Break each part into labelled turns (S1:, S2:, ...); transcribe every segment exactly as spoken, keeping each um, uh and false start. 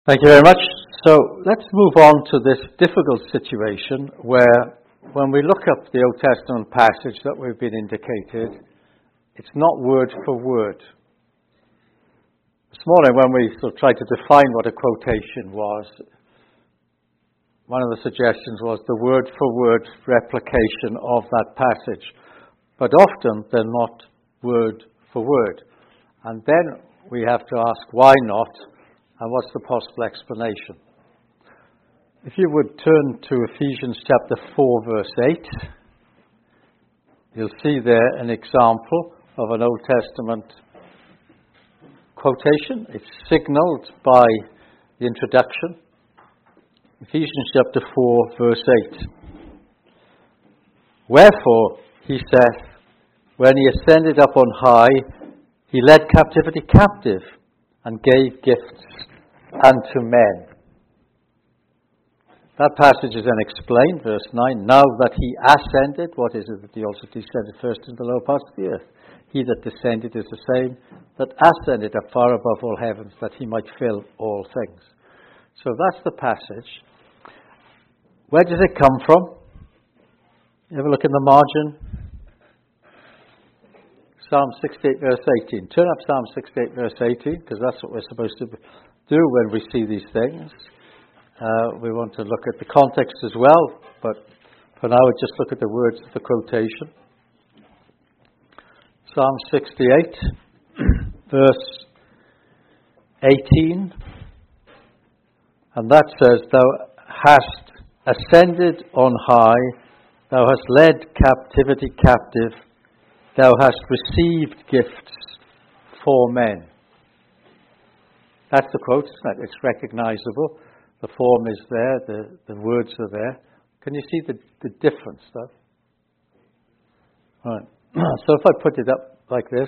S1: Thank you very much. So let's move on to this difficult situation where when we look up the Old Testament passage that we've been indicated, it's not word for word. This morning when we sort of tried to define what a quotation was, one of the suggestions was the word for word replication of that passage. But often they're not word for word. And then we have to ask why not? And what's the possible explanation? If you would turn to Ephesians chapter four, verse eight, you'll see there an example of an Old Testament quotation. It's signaled by the introduction. Ephesians chapter four, verse eight. Wherefore, he saith, when he ascended up on high, he led captivity captive and gave gifts unto men. That passage is then explained, verse nine. Now that he ascended, what is it that he also descended first into the lower parts of the earth? He that descended is the same that ascended up far above all heavens, that he might fill all things. So that's the passage. Where does it come from? You have a look in the margin. Psalm sixty-eight, verse eighteen. Turn up Psalm sixty-eight, verse eighteen, because that's what we're supposed to do when we see these things. Uh, we want to look at the context as well, but for now we just look at the words of the quotation. Psalm sixty-eight, verse eighteen, and that says, Thou hast ascended on high, thou hast led captivity captive, thou hast received gifts for men. That's the quote, isn't it? It's recognizable. The form is there, the, the words are there. Can you see the, the difference, though? Right. So if I put it up like this,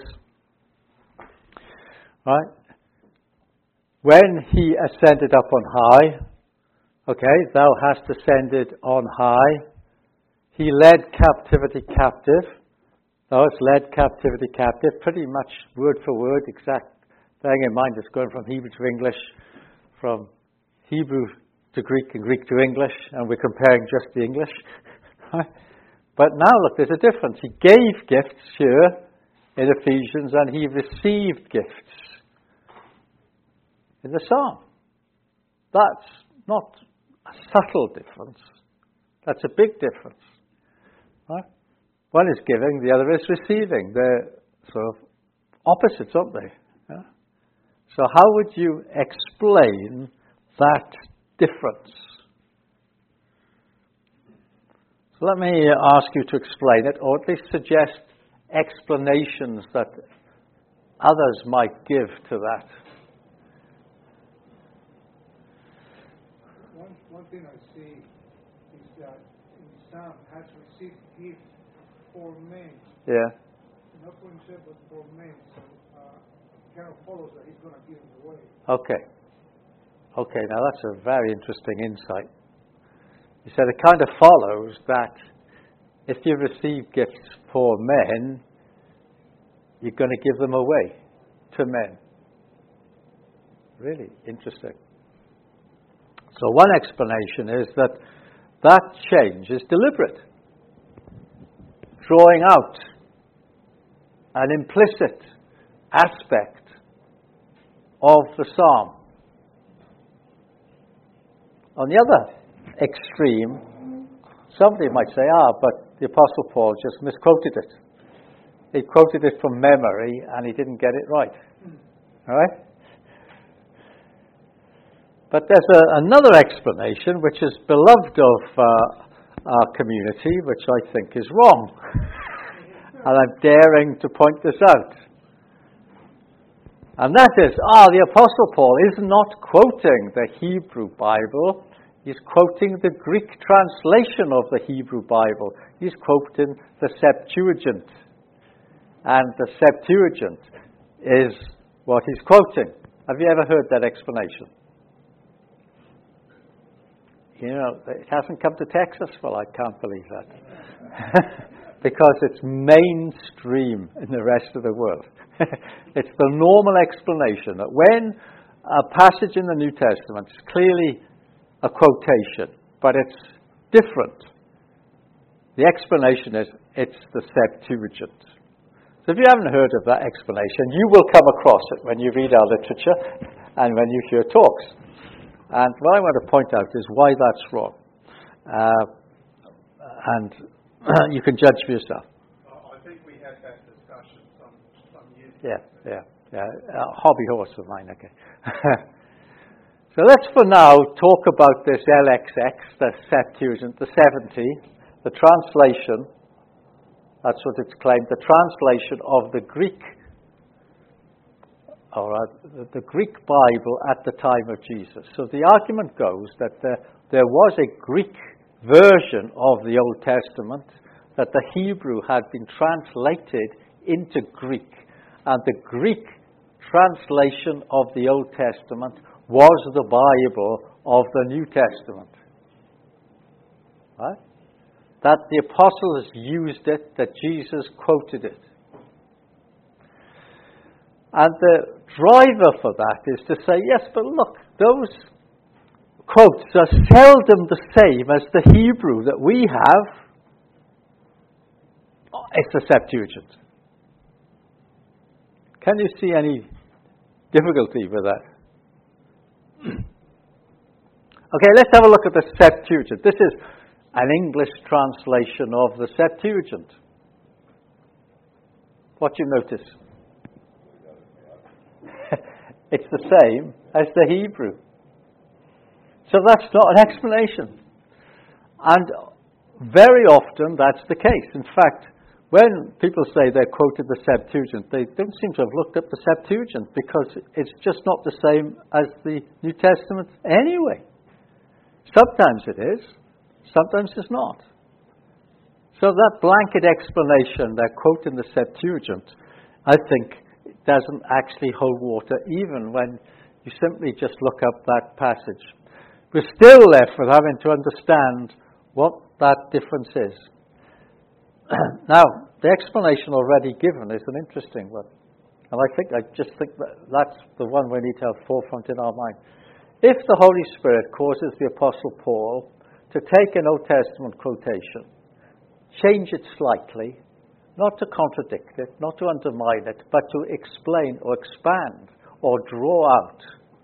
S1: right? When he ascended up on high, okay, thou hast ascended on high, he led captivity captive. Thou hast led captivity captive, pretty much word for word, exact. Bearing in mind it's going from Hebrew to English, from Hebrew to Greek and Greek to English, and we're comparing just the English. But now look, there's a difference. He gave gifts here in Ephesians, and he received gifts in the Psalm. That's not a subtle difference. That's a big difference. Right? One is giving, the other is receiving. They're sort of opposites, aren't they? Yeah? So how would you explain that difference? So let me ask you to explain it, or at least suggest explanations that others might give to that.
S2: One, one thing I see is that in Psalm has received gifts for men.
S1: Yeah.
S2: Not for himself, but for men. So uh, it kind of follows that he's going to give them away.
S1: Okay. Okay, now that's a very interesting insight. He said it kind of follows that if you receive gifts for men, you're going to give them away to men. Really interesting. So one explanation is that that change is deliberate, drawing out an implicit aspect of the psalm. On the other extreme, somebody might say, ah, but the Apostle Paul just misquoted it. He quoted it from memory and he didn't get it right. All right? But there's a, another explanation which is beloved of uh, our community, which I think is wrong. And I'm daring to point this out. And that is, ah, the Apostle Paul is not quoting the Hebrew Bible. He's quoting the Greek translation of the Hebrew Bible. He's quoting the Septuagint. And the Septuagint is what he's quoting. Have you ever heard that explanation? You know, it hasn't come to Texas. Well, I can't believe that. Because it's mainstream in the rest of the world. It's the normal explanation that when a passage in the New Testament is clearly a quotation, but it's different. The explanation is it's the Septuagint. So if you haven't heard of that explanation, you will come across it when you read our literature and when you hear talks. And what I want to point out is why that's wrong. Uh, and you can judge for yourself.
S2: I think we had that discussion some, some years
S1: Yeah,
S2: ago.
S1: yeah, yeah. A hobby horse of mine, okay. So let's for now talk about this L X X, the Septuagint, the seventy, the translation. That's what it's claimed, the translation of the Greek, or uh, the Greek Bible at the time of Jesus. So the argument goes that there, there was a Greek version of the Old Testament, that the Hebrew had been translated into Greek, and the Greek translation of the Old Testament was the Bible of the New Testament. Right? That the apostles used it, that Jesus quoted it. And the driver for that is to say, yes, but look, those quotes are seldom the same as the Hebrew that we have. Oh, it's the Septuagint. Can you see any difficulty with that? Okay, let's have a look at the Septuagint. This is an English translation of the Septuagint. What do you notice? It's the same as the Hebrew. So that's not an explanation. And very often that's the case. In fact, when people say they quoted the Septuagint, they don't seem to have looked up the Septuagint because it's just not the same as the New Testament anyway. Sometimes it is, sometimes it's not. So that blanket explanation, that quote in the Septuagint, I think doesn't actually hold water even when you simply just look up that passage. We're still left with having to understand what that difference is. Now, the explanation already given is an interesting one. And I think, I just think that that's the one we need to have forefront in our mind. If the Holy Spirit causes the Apostle Paul to take an Old Testament quotation, change it slightly, not to contradict it, not to undermine it, but to explain or expand or draw out,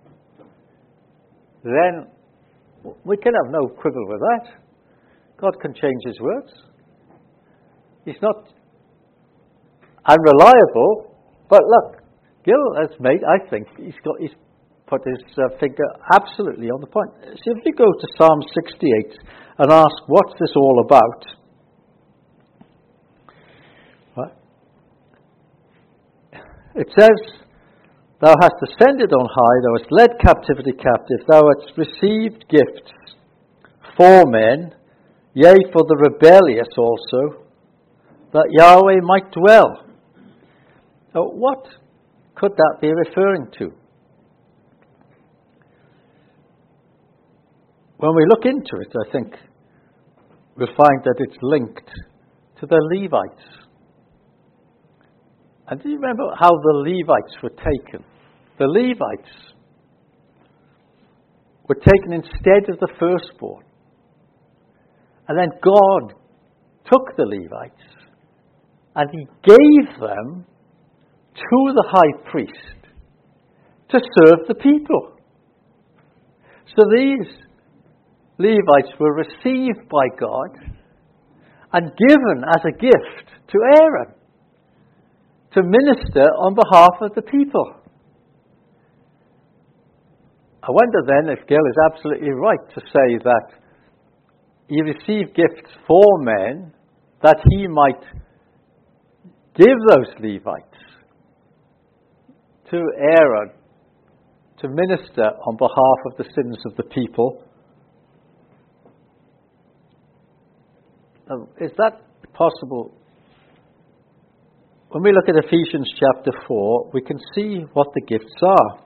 S1: then we can have no quibble with that. God can change his words. He's not unreliable, but look, Gil has made, I think, he's got, he's put his uh, finger absolutely on the point. So if you go to Psalm sixty-eight and ask, what's this all about? Right? It says, thou hast ascended on high, thou hast led captivity captive, thou hast received gifts for men, yea, for the rebellious also, that Yahweh might dwell. Now, what could that be referring to? When we look into it, I think we'll find that it's linked to the Levites. And do you remember how the Levites were taken? The Levites were taken instead of the firstborn. And then God took the Levites and he gave them to the high priest to serve the people. So these Levites were received by God and given as a gift to Aaron to minister on behalf of the people. I wonder then if Gil is absolutely right to say that he received gifts for men that he might give those Levites to Aaron to minister on behalf of the sins of the people. Now, is that possible? When we look at Ephesians chapter four, we can see what the gifts are.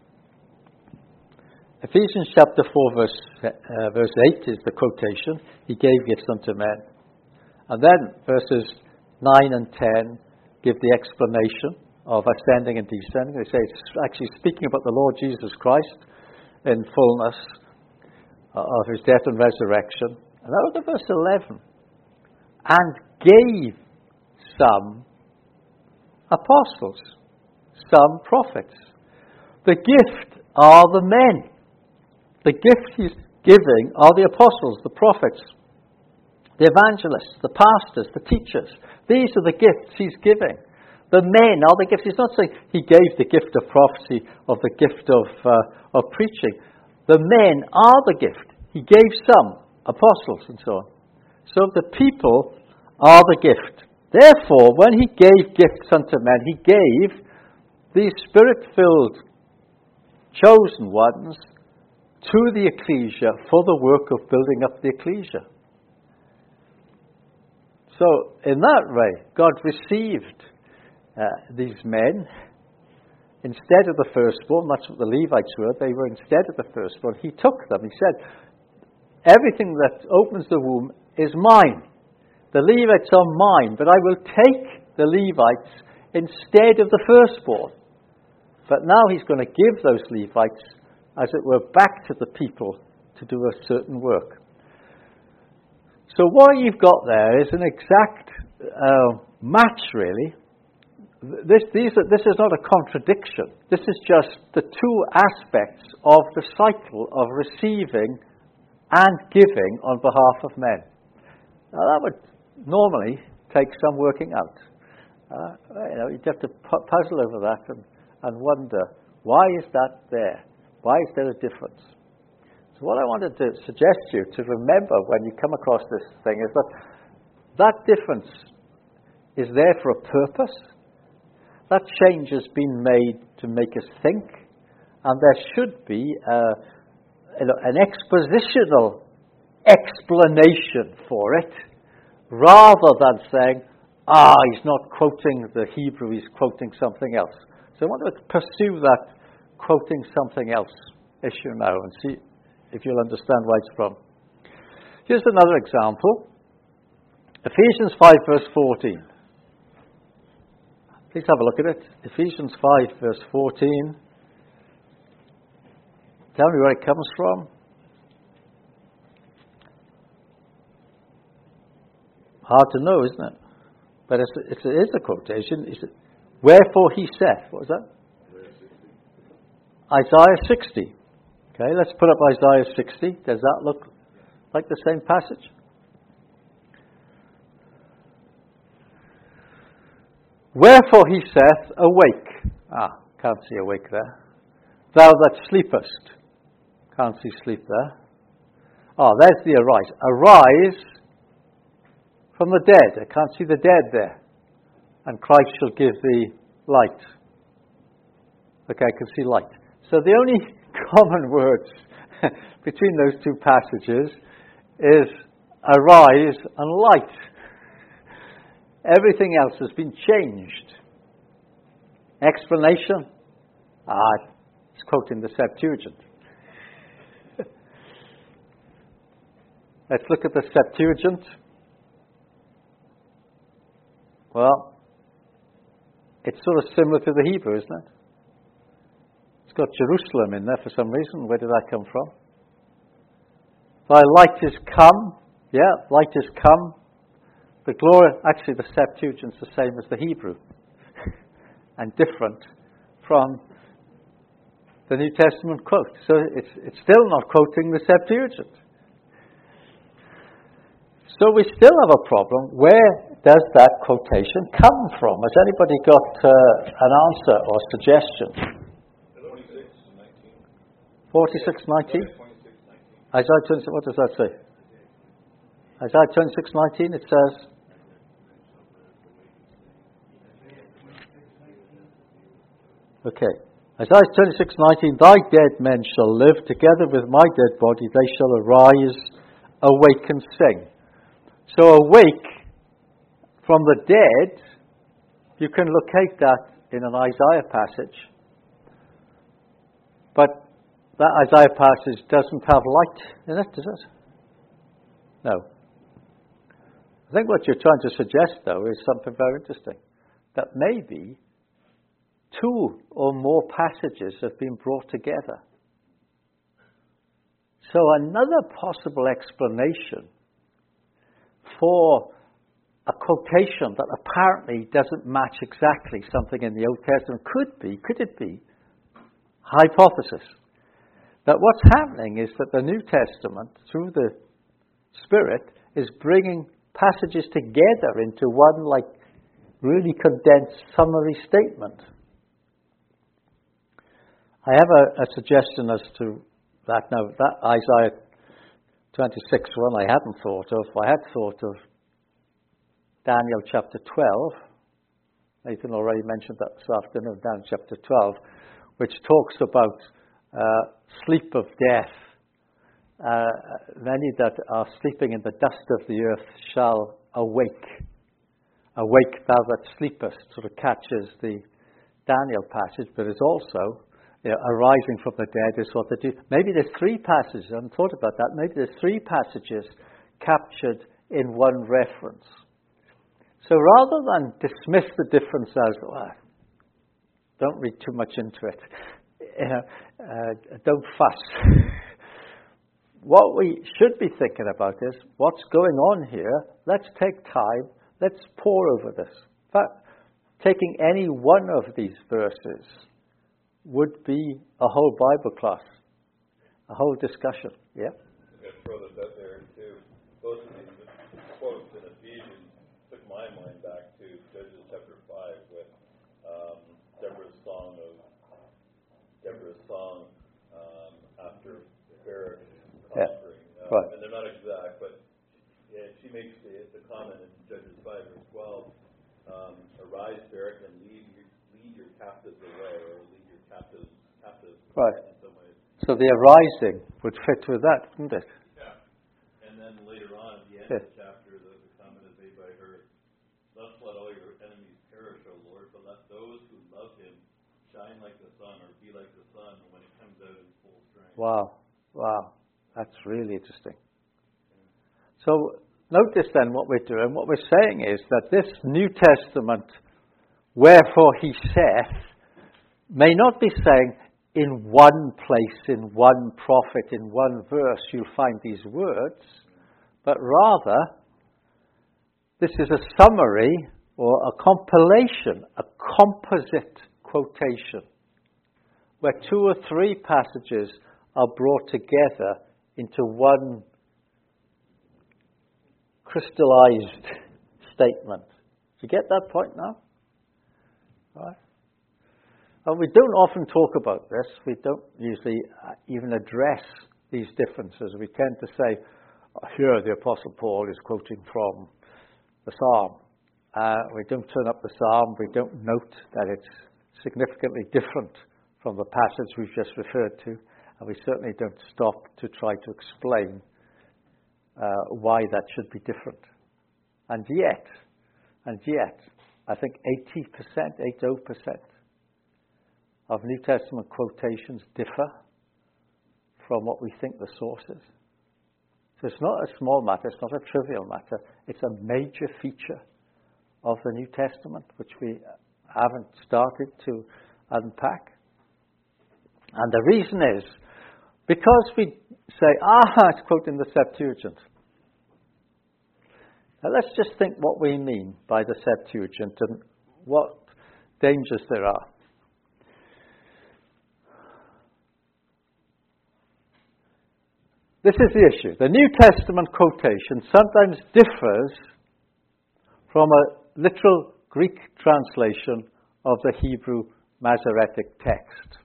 S1: Ephesians chapter four, verse, uh, verse eight is the quotation. He gave gifts unto men. And then verses nine and ten give the explanation of ascending and descending. They say it's actually speaking about the Lord Jesus Christ in fullness of his death and resurrection. And now look at verse eleven. And gave some apostles, some prophets. The gift are the men. The gift he's giving are the apostles, the prophets, the evangelists, the pastors, the teachers. These are the gifts he's giving. The men are the gifts. He's not saying he gave the gift of prophecy or the gift of, uh, of preaching. The men are the gift. He gave some, apostles and so on. So the people are the gift. Therefore, when he gave gifts unto men, he gave these spirit-filled, chosen ones to the ecclesia for the work of building up the ecclesia. So, in that way, God received uh, these men instead of the firstborn. That's what the Levites were. They were instead of the firstborn. He took them. He said, everything that opens the womb is mine. The Levites are mine, but I will take the Levites instead of the firstborn. But now he's going to give those Levites, as it were, back to the people to do a certain work. So what you've got there is an exact uh, match, really. This, these are, this is not a contradiction. This is just the two aspects of the cycle of receiving and giving on behalf of men. Now that would normally take some working out. Uh, you know, you'd have to pu- puzzle over that and, and wonder, why is that there? Why is there a difference? So what I wanted to suggest to you to remember when you come across this thing is that that difference is there for a purpose. That change has been made to make us think, and there should be a, you know, an expositional explanation for it, rather than saying, ah, he's not quoting the Hebrew, he's quoting something else. So I want to pursue that quoting something else issue now and see if you'll understand where it's from. Here's another example. Ephesians five verse fourteen. Please have a look at it. Ephesians five verse fourteen. Tell me where it comes from. Hard to know, isn't it? But it's, it's, it is a quotation. It's, wherefore he saith. What was that? Isaiah sixty. Okay, let's put up Isaiah sixty. Does that look like the same passage? Wherefore he saith, awake. Ah, can't see awake there. Thou that sleepest. Can't see sleep there. Ah, there's the arise. Arise from the dead. I can't see the dead there. And Christ shall give thee light. Okay, I can see light. So the only common words between those two passages is arise and light. Everything else has been changed. Explanation? Ah, it's quoting the Septuagint. Let's look at the Septuagint. Well, it's sort of similar to the Hebrew, isn't it? It's got Jerusalem in there for some reason. Where did that come from? Thy light is come. Yeah, light is come. The glory, actually the Septuagint's the same as the Hebrew. And different from the New Testament quote. So it's, it's still not quoting the Septuagint. So we still have a problem. Where does that quotation come from? Has anybody got uh, an answer or suggestion? forty-six nineteen Isaiah twenty-six, what does that say? Isaiah twenty-six nineteen, it says, okay, Isaiah twenty-six nineteen, thy dead men shall live, together with my dead body they shall arise, awake and sing. So awake from the dead, you can locate that in an Isaiah passage. But that Isaiah passage doesn't have light in it, does it? No. I think what you're trying to suggest, though, is something very interesting. That maybe two or more passages have been brought together. So another possible explanation for a quotation that apparently doesn't match exactly something in the Old Testament could be, could it be, hypothesis, that what's happening is that the New Testament, through the Spirit, is bringing passages together into one, like, really condensed summary statement. I have a, a suggestion as to that. Now, that Isaiah twenty-six one I hadn't thought of. I had thought of Daniel chapter twelve. Nathan already mentioned that this afternoon, Daniel chapter twelve, which talks about uh, sleep of death. Uh, many that are sleeping in the dust of the earth shall awake. Awake thou that sleepest, sort of catches the Daniel passage, but it's also, you know, arising from the dead is what they do. Maybe there's three passages, I haven't thought about that, maybe there's three passages captured in one reference. So rather than dismiss the difference as, well, don't read too much into it, you know, uh, don't fuss. What we should be thinking about is, what's going on here? Let's take time, let's pore over this. In fact, taking any one of these verses would be a whole Bible class, a whole discussion. Yeah?
S3: I'm going to throw this out there too. Both of these quotes in Ephesians took my mind back to Judges chapter five with um, Deborah's song of Deborah's song um, after Barak conquering.
S1: Yeah.
S3: Um,
S1: right.
S3: And they're not exact, but yeah, she makes the, the comment in Judges five verse twelve. Um, Arise, Barak, and lead your, lead your captives away, or lead your captives captives
S1: right.
S3: in some ways.
S1: So the arising would fit with that, wouldn't it?
S3: Yeah. And then later on, at the end
S1: yeah.
S3: of the chapter, the, the comment is made by her, thus let all your enemies perish, O Lord, but let those who love him shine like the sun, or be like the sun when it comes out in full strength.
S1: Wow. Wow. That's really interesting. So notice then what we're doing. What we're saying is that this New Testament, wherefore he saith, may not be saying in one place, in one prophet, in one verse you'll find these words, but rather this is a summary or a compilation, a composite quotation, where two or three passages are brought together into one crystallized statement. Do you get that point now? Right. And we don't often talk about this. We don't usually even address these differences. We tend to say, oh, here the Apostle Paul is quoting from the Psalm. Uh, we don't turn up the Psalm. We don't note that it's significantly different from the passage we've just referred to. And we certainly don't stop to try to explain uh, why that should be different. And yet, and yet, I think eighty percent, eighty percent of New Testament quotations differ from what we think the source is. So it's not a small matter, it's not a trivial matter, it's a major feature of the New Testament, which we haven't started to unpack. And the reason is, because we say, ah, it's quoting the Septuagint. Now let's just think what we mean by the Septuagint and what dangers there are. This is the issue. The New Testament quotation sometimes differs from a literal Greek translation of the Hebrew Masoretic text.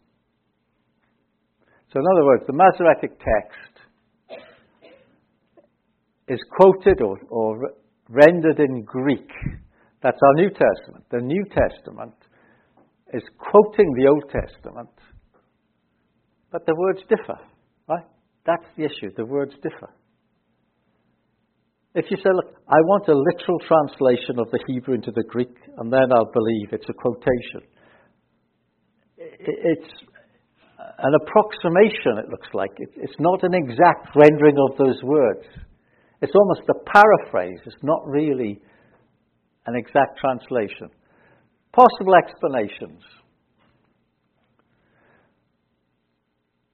S1: So in other words, the Masoretic text is quoted or, or rendered in Greek. That's our New Testament. The New Testament is quoting the Old Testament, but the words differ, right? That's the issue. The words differ. If you say, look, I want a literal translation of the Hebrew into the Greek, and then I'll believe it's a quotation. It's an approximation, it looks like. It's not an exact rendering of those words. It's almost a paraphrase. It's not really an exact translation. Possible explanations.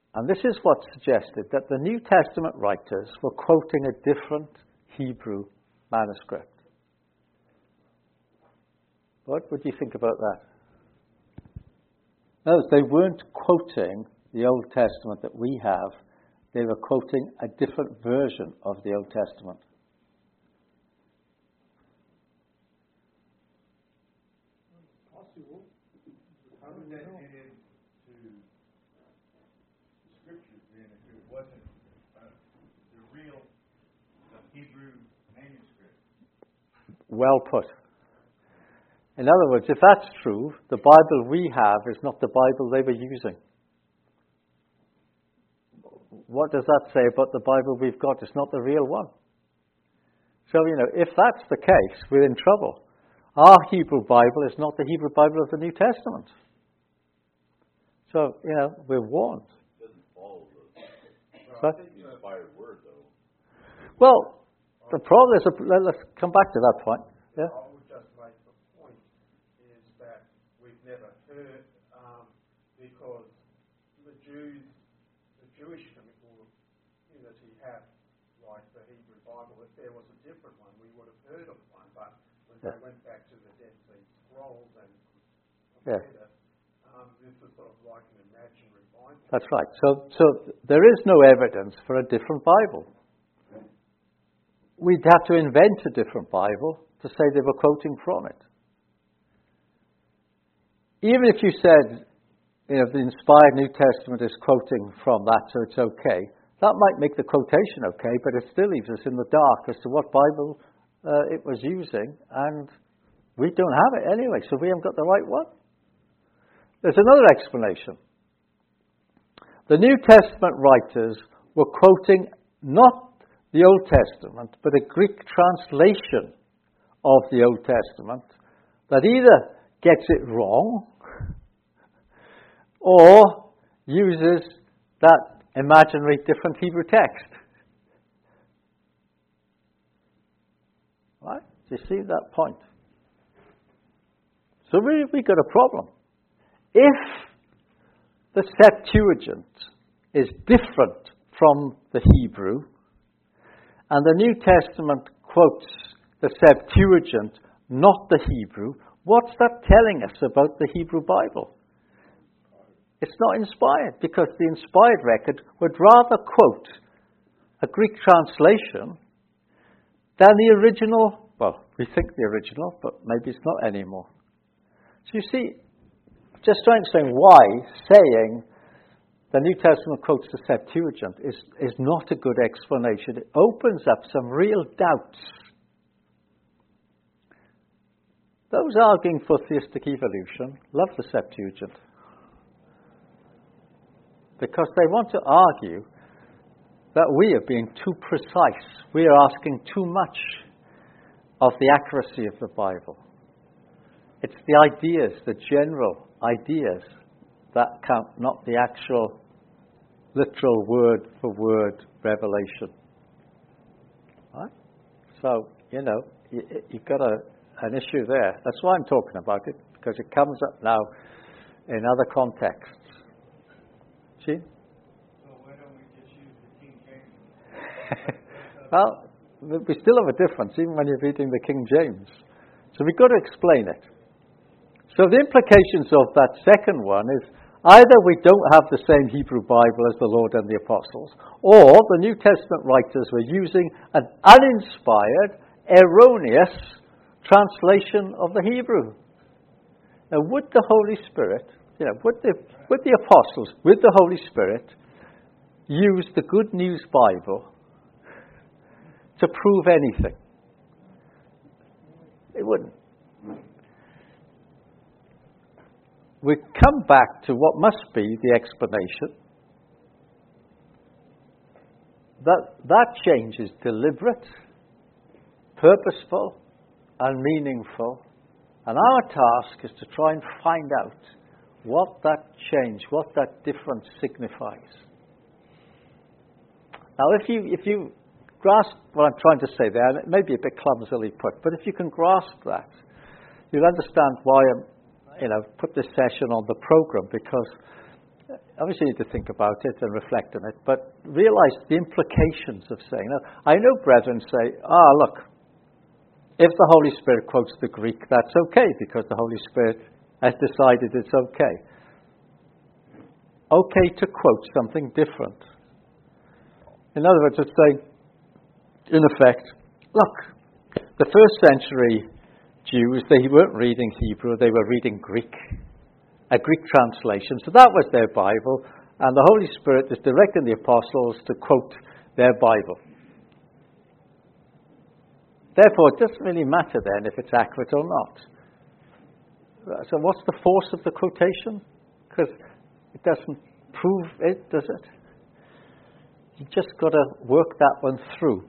S1: And this is what suggested that the New Testament writers were quoting a different Hebrew manuscript. What would you think about that? No, they weren't quoting the Old Testament that we have. They were quoting a different version of the Old Testament.
S2: Possible.
S4: How would that fit into scriptures then if it wasn't uh, the real uh, Hebrew manuscript?
S1: Well put. In other words, if that's true, the Bible we have is not the Bible they were using. What does that say about the Bible we've got? It's not the real one. So, you know, if that's the case, we're in trouble. Our Hebrew Bible is not the Hebrew Bible of the New Testament. So, you know, we're warned.
S3: It doesn't follow the,
S1: But,
S3: the inspired word, though.
S1: well, the problem is, let's come back to that point. Yeah?
S5: I would just make the point is that we've never heard, um, because the Jews, the Jewish community have, like the Hebrew Bible, if there was a different one, we would have heard of one, but when
S1: Yeah.
S5: they went back to the Dead Sea Scrolls and
S1: Yeah.
S5: compared it, um, this is sort of like an imaginary Bible.
S1: That's right. So, so there is no evidence for a different Bible. We'd have to invent a different Bible to say they were quoting from it. Even if you said, you know, the inspired New Testament is quoting from that, so it's okay, that might make the quotation okay, but it still leaves us in the dark as to what Bible uh, it was using, and we don't have it anyway, so we haven't got the right one. There's another explanation. The New Testament writers were quoting not the Old Testament, but a Greek translation of the Old Testament that either gets it wrong or uses that imaginary different Hebrew text. Right? Do you see that point? So we we got a problem. If the Septuagint is different from the Hebrew, and the New Testament quotes the Septuagint, not the Hebrew, what's that telling us about the Hebrew Bible? It's not inspired, because the inspired record would rather quote a Greek translation than the original. Well, we think the original, but maybe it's not anymore. So you see, just trying to explain why saying the New Testament quotes the Septuagint is, is not a good explanation. It opens up some real doubts. Those arguing for theistic evolution love the Septuagint, because they want to argue that we are being too precise. We are asking too much of the accuracy of the Bible. It's the ideas, the general ideas, that count, not the actual literal word for word revelation. Right? So, you know, you, you've got a, an issue there. That's why I'm talking about it, because it comes up now in other contexts. See?
S4: So why don't we just use the King James?
S1: Well, we still have a difference, even when you're reading the King James. So we've got to explain it. So the implications of that second one is either we don't have the same Hebrew Bible as the Lord and the Apostles, or the New Testament writers were using an uninspired, erroneous translation of the Hebrew. Now, would the Holy Spirit, you know, would the, would the Apostles, with the Holy Spirit, use the Good News Bible to prove anything? They wouldn't. We come back to what must be the explanation. That that change is deliberate, purposeful, and meaningful. And our task is to try and find out what that change, what that difference signifies. Now, if you if you grasp what I'm trying to say there, and it may be a bit clumsily put, but if you can grasp that, you'll understand why I'm, you know, put this session on the program, because obviously you need to think about it and reflect on it, but realize the implications of saying that. I know brethren say, ah, look, if the Holy Spirit quotes the Greek, that's okay, because the Holy Spirit has decided it's okay. Okay to quote something different. In other words, it's saying, in effect, look, the first century Jews, they weren't reading Hebrew, they were reading Greek, a Greek translation. So that was their Bible, and the Holy Spirit is directing the apostles to quote their Bible. Therefore, it doesn't really matter then if it's accurate or not. So what's the force of the quotation? Because it doesn't prove it, does it? You just got to work that one through.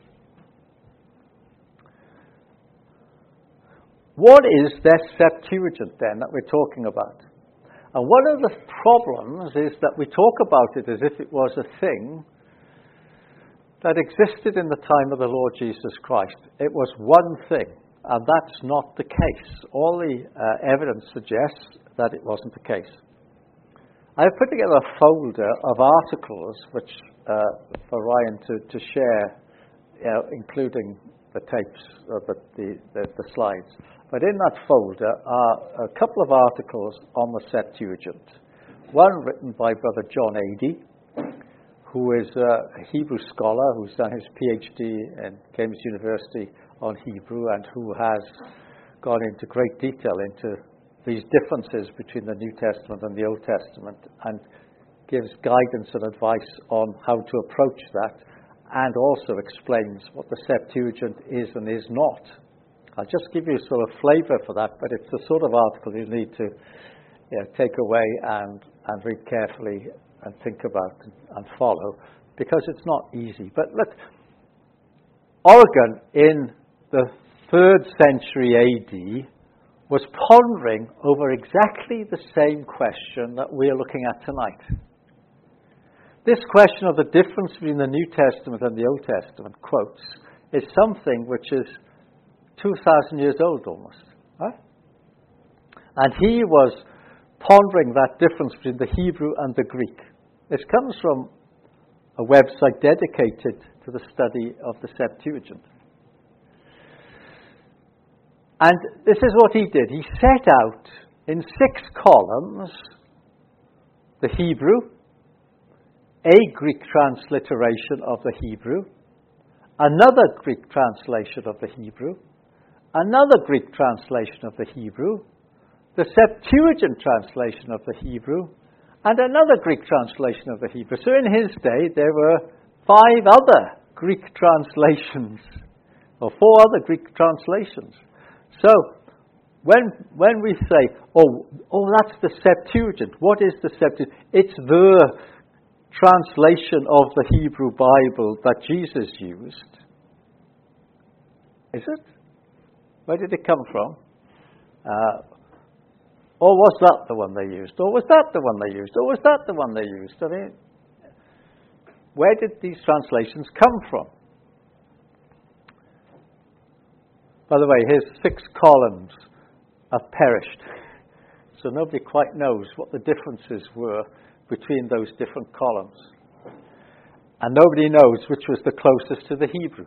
S1: What is that Septuagint then that we're talking about? And one of the problems is that we talk about it as if it was a thing that existed in the time of the Lord Jesus Christ. It was one thing, and that's not the case. All the uh, evidence suggests that it wasn't the case. I've put together a folder of articles which uh, for Ryan to, to share, you know, including the tapes, or the, the, the, the slides. But in that folder are a couple of articles on the Septuagint. One written by Brother John Adey, who is a Hebrew scholar who's done his PhD in Cambridge University on Hebrew and who has gone into great detail into these differences between the New Testament and the Old Testament and gives guidance and advice on how to approach that, and also explains what the Septuagint is and is not. I'll just give you a sort of flavour for that, but it's the sort of article you need to you know, take away and, and read carefully and think about and, and follow, because it's not easy. But look, Origen in the third century A D was pondering over exactly the same question that we're looking at tonight. This question of the difference between the New Testament and the Old Testament, quotes, is something which is two thousand years old almost. Right? And he was pondering that difference between the Hebrew and the Greek. This comes from a website dedicated to the study of the Septuagint. And this is what he did. He set out in six columns the Hebrew, a Greek transliteration of the Hebrew, another Greek translation of the Hebrew, another Greek translation of the Hebrew, the Septuagint translation of the Hebrew, and another Greek translation of the Hebrew. So in his day, there were five other Greek translations, or four other Greek translations. So when when we say, oh, oh, that's the Septuagint, what is the Septuagint? It's the translation of the Hebrew Bible that Jesus used. Is it? Where did it come from? Uh, or was that the one they used? Or was that the one they used? Or was that the one they used? I mean, where did these translations come from? By the way, his six columns have perished. So nobody quite knows what the differences were between those different columns. And nobody knows which was the closest to the Hebrew.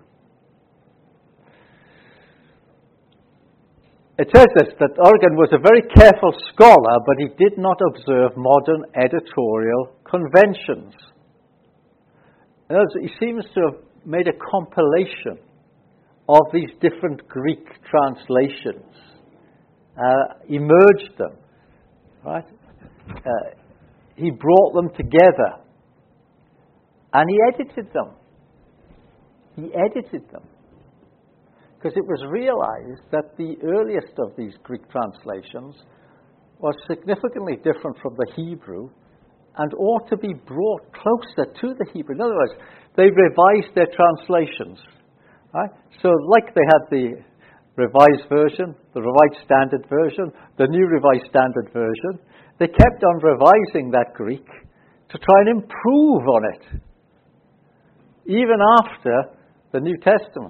S1: It says this, that Origen was a very careful scholar, but he did not observe modern editorial conventions. In other words, he seems to have made a compilation of these different Greek translations, uh, emerged them, right? Uh, he brought them together, and he edited them. He edited them. Because it was realized that the earliest of these Greek translations was significantly different from the Hebrew and ought to be brought closer to the Hebrew. In other words, they revised their translations. Right? So like they had the Revised Version, the Revised Standard Version, the New Revised Standard Version, they kept on revising that Greek to try and improve on it, even after the New Testament.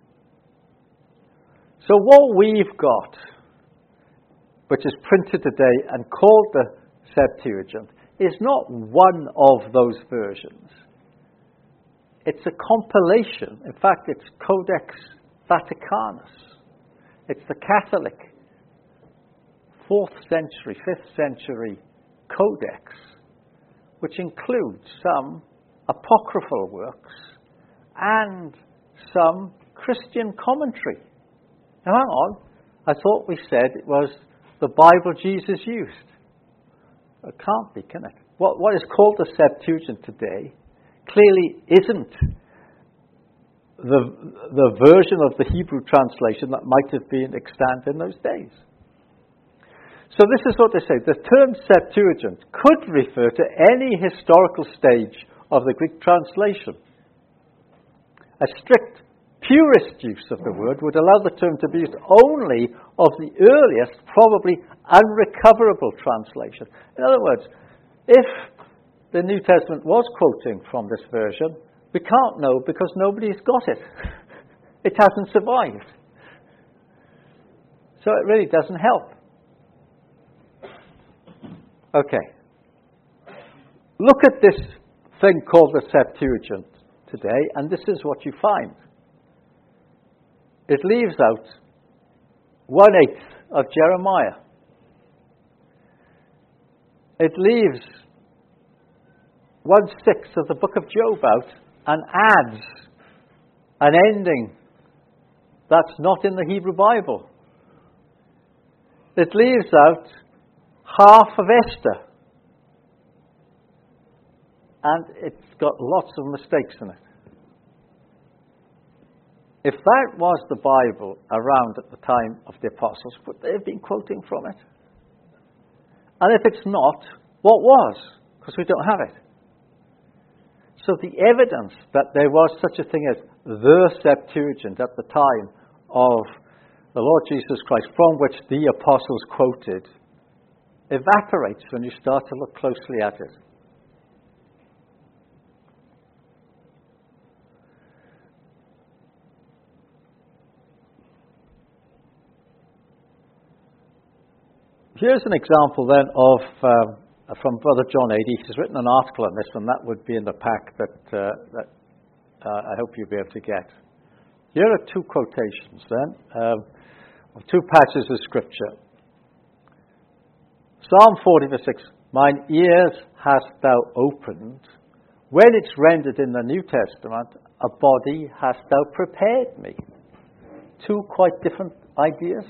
S1: So what we've got, which is printed today and called the Septuagint, is not one of those versions. It's a compilation. In fact, it's Codex Vaticanus. It's the Catholic fourth century, fifth century codex, which includes some apocryphal works and some Christian commentary. Now, hang on. I thought we said it was the Bible Jesus used. It can't be, can it? What, what is called the Septuagint today clearly isn't the, the version of the Hebrew translation that might have been extant in those days. So this is what they say. The term Septuagint could refer to any historical stage of the Greek translation. A strict purist use of the word would allow the term to be used only of the earliest, probably unrecoverable translation. In other words, if the New Testament was quoting from this version, we can't know because nobody's got it. It hasn't survived. So it really doesn't help. Okay. Look at this thing called the Septuagint today, and this is what you find. It leaves out one-eighth of Jeremiah. It leaves one-sixth of the book of Job out and adds an ending that's not in the Hebrew Bible. It leaves out half of Esther. And it's got lots of mistakes in it. If that was the Bible around at the time of the apostles, would they have been quoting from it? And if it's not, what was? Because we don't have it. So the evidence that there was such a thing as the Septuagint at the time of the Lord Jesus Christ, from which the apostles quoted, evaporates when you start to look closely at it. Here's an example then of, um, from Brother John Eadie. He's written an article on this, and that would be in the pack that, uh, that uh, I hope you'll be able to get. Here are two quotations then, um, of two passages of Scripture. Psalm forty, verse six, "Mine ears hast thou opened." When it's rendered in the New Testament, "a body hast thou prepared me." Two quite different ideas.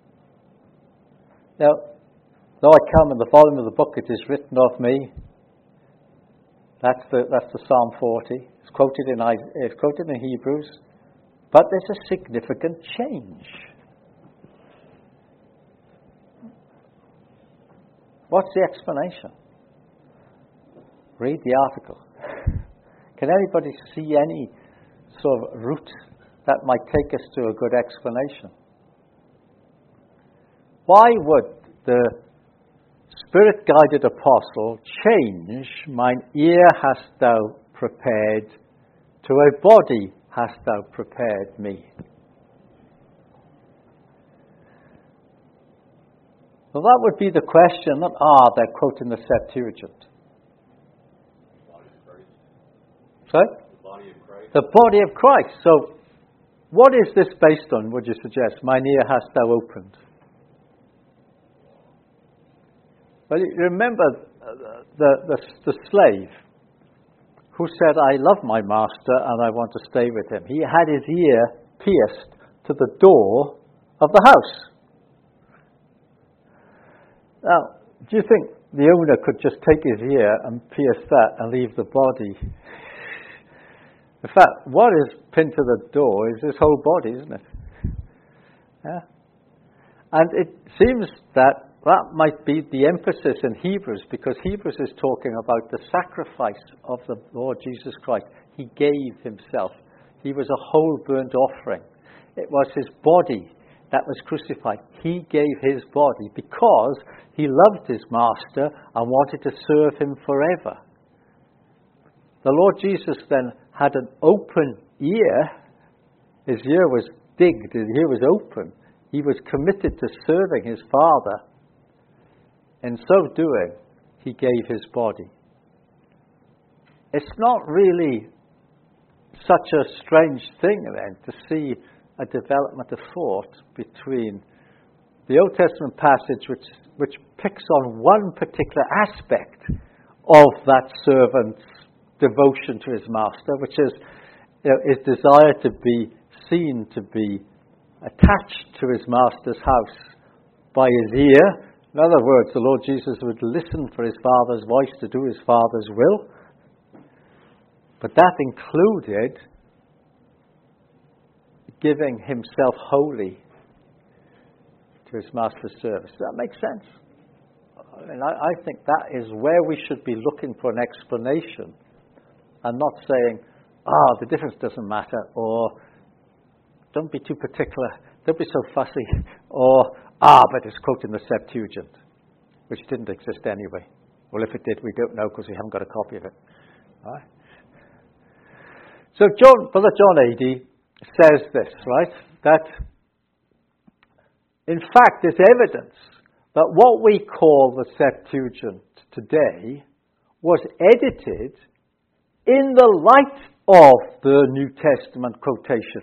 S1: Now, though I come in the volume of the book, it is written of me. That's the that's the Psalm forty. It's quoted in it's quoted in Hebrews, but there's a significant change. What's the explanation? Read the article. Can anybody see any sort of route that might take us to a good explanation? Why would the Spirit-guided apostle change "mine ear hast thou prepared" to "a body hast thou prepared me"? Well, that would be the question that, ah, they're quoting the Septuagint.
S3: The body of Christ.
S1: Sorry?
S3: The body of Christ.
S1: The body of Christ. So, what is this based on, would you suggest? "Mine ear hast thou opened." Well, you remember the, the, the slave who said, "I love my master and I want to stay with him." He had his ear pierced to the door of the house. Now, do you think the owner could just take his ear and pierce that and leave the body? In fact, what is pinned to the door is his whole body, isn't it? Yeah. And it seems that that might be the emphasis in Hebrews, because Hebrews is talking about the sacrifice of the Lord Jesus Christ. He gave himself. He was a whole burnt offering. It was his body that was crucified. He gave his body because he loved his master and wanted to serve him forever. The Lord Jesus then had an open ear. His ear was digged. His ear was open. He was committed to serving his Father. In so doing, he gave his body. It's not really such a strange thing then to see a development of thought between the Old Testament passage which, which picks on one particular aspect of that servant's devotion to his master, which is, you know, his desire to be seen to be attached to his master's house by his ear. In other words, the Lord Jesus would listen for his Father's voice to do his Father's will. But that included giving himself wholly to his master's service. Does that make sense? And I, I think that is where we should be looking for an explanation and not saying, ah, oh, the difference doesn't matter, or don't be too particular, don't be so fussy, or, ah, but it's quoting the Septuagint, which didn't exist anyway. Well, if it did, we don't know because we haven't got a copy of it. All right? So John, Brother John Eadie says this, right, that in fact there's evidence that what we call the Septuagint today was edited in the light of the New Testament quotation.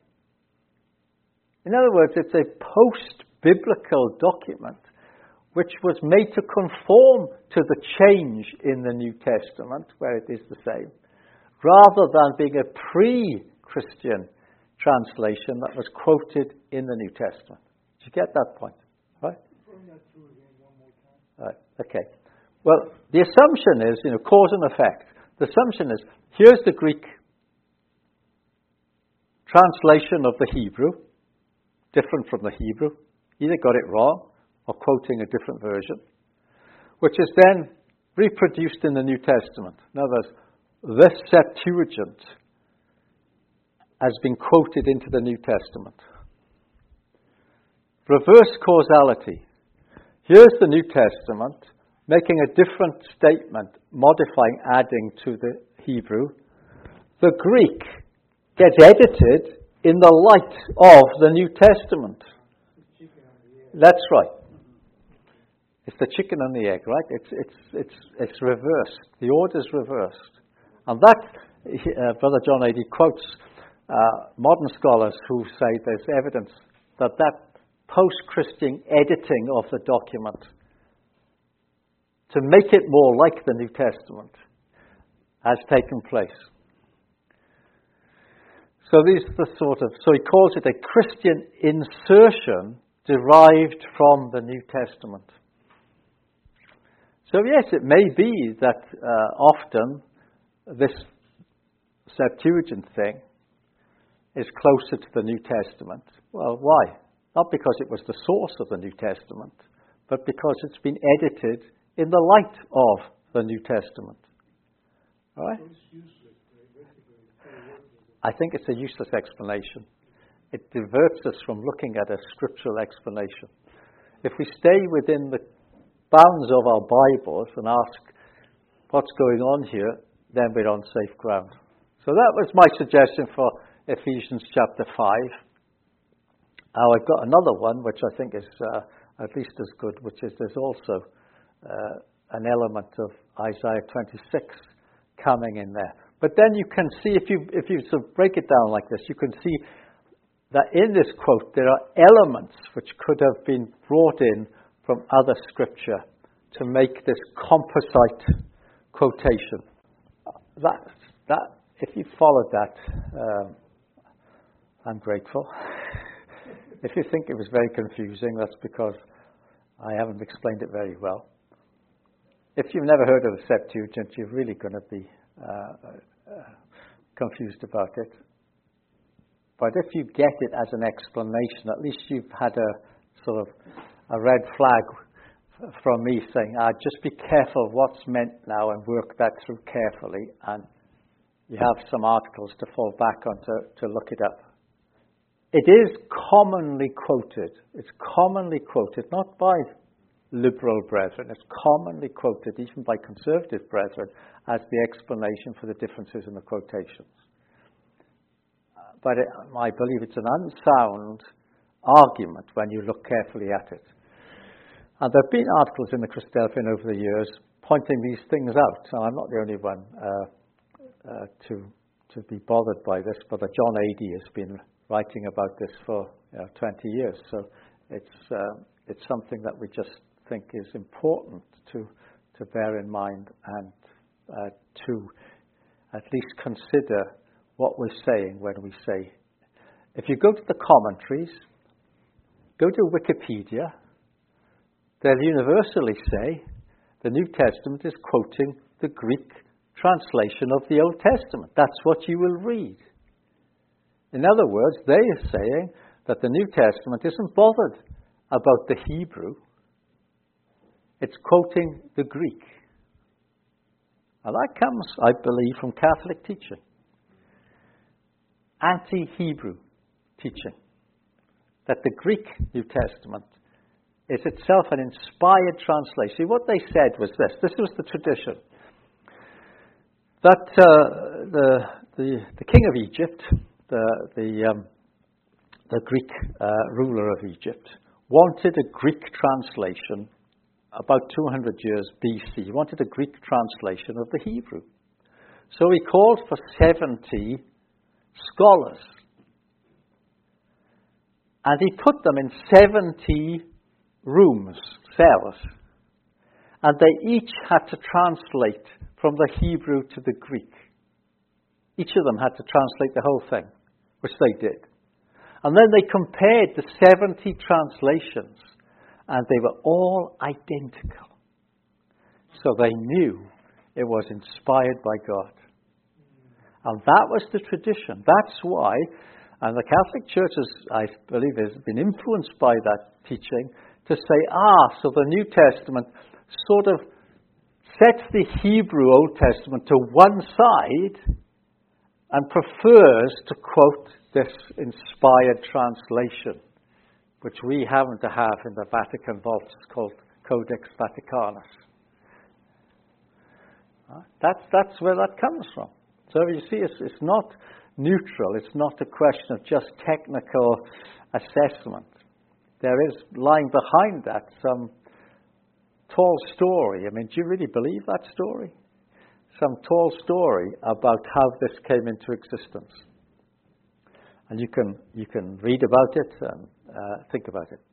S1: In other words, it's a post-biblical document which was made to conform to the change in the New Testament, where it is the same, rather than being a pre-Christian translation that was quoted in the New Testament. Did you get that point? Right? Right. Okay. Well, the assumption is, you know, cause and effect. The assumption is, here's the Greek translation of the Hebrew, different from the Hebrew. Either got it wrong or quoting a different version, which is then reproduced in the New Testament. In other words, this Septuagint has been quoted into the New Testament. Reverse causality. Here's the New Testament making a different statement, modifying, adding to the Hebrew. The Greek gets edited in the light of the New Testament. That's right. It's the chicken and the egg, right? It's it's it's it's reversed. The order's reversed, and that uh, Brother John Eadie quotes uh, modern scholars who say there's evidence that that post-Christian editing of the document to make it more like the New Testament has taken place. So these are the sort of, so he calls it a Christian insertion derived from the New Testament. So yes, it may be that uh, often this Septuagint thing is closer to the New Testament. Well, why? Not because it was the source of the New Testament, but because it's been edited in the light of the New Testament. All right? I think it's a useless explanation. It diverts us from looking at a scriptural explanation. If we stay within the bounds of our Bibles and ask what's going on here, then we're on safe ground. So that was my suggestion for Ephesians chapter five. Now I've got another one which I think is uh, at least as good, which is there's also uh, an element of Isaiah twenty-six coming in there. But then you can see, if you if you sort of break it down like this, you can see that in this quote there are elements which could have been brought in from other scripture to make this composite quotation. That that if you followed that, um, I'm grateful. If you think it was very confusing, that's because I haven't explained it very well. If you've never heard of the Septuagint, you're really going to be uh, uh, confused about it. But if you get it as an explanation, at least you've had a sort of a red flag from me saying, ah, just be careful what's meant now and work that through carefully, and you have some articles to fall back on to, to look it up. It is commonly quoted. It's commonly quoted, not by liberal brethren. It's commonly quoted, even by conservative brethren, as the explanation for the differences in the quotations. But it, I believe it's an unsound argument when you look carefully at it. And there have been articles in the Christadelphian over the years pointing these things out. So I'm not the only one uh, uh, to to be bothered by this, but uh, John Adey has been writing about this for you know, twenty years. So it's uh, it's something that we just think is important to to bear in mind and uh, to at least consider what we're saying when we say. If you go to the commentaries, go to Wikipedia, they'll universally say the New Testament is quoting the Greek translation of the Old Testament. That's what you will read. In other words, they are saying that the New Testament isn't bothered about the Hebrew. It's quoting the Greek. And that comes, I believe, from Catholic teaching. Anti-Hebrew teaching. That the Greek New Testament is itself an inspired translation. See, what they said was this. This was the tradition. That uh, the, the the king of Egypt, the the, um, the Greek uh, ruler of Egypt, wanted a Greek translation about two hundred years B C. He wanted a Greek translation of the Hebrew. So he called for seventy scholars. And he put them in seventy rooms, cells. And they each had to translate from the Hebrew to the Greek. Each of them had to translate the whole thing, which they did. And then they compared the seventy translations, and they were all identical. So they knew it was inspired by God. And that was the tradition. That's why, and the Catholic Church, has, I believe, has been influenced by that teaching to say, ah, so the New Testament sort of sets the Hebrew Old Testament to one side and prefers to quote this inspired translation, which we happen to have in the Vatican vaults called Codex Vaticanus. That's, that's where that comes from. So you see, it's, it's not neutral. It's not a question of just technical assessment. There is, lying behind that, some tall story. I mean, do you really believe that story? Some tall story about how this came into existence. And you can you can read about it and uh, think about it.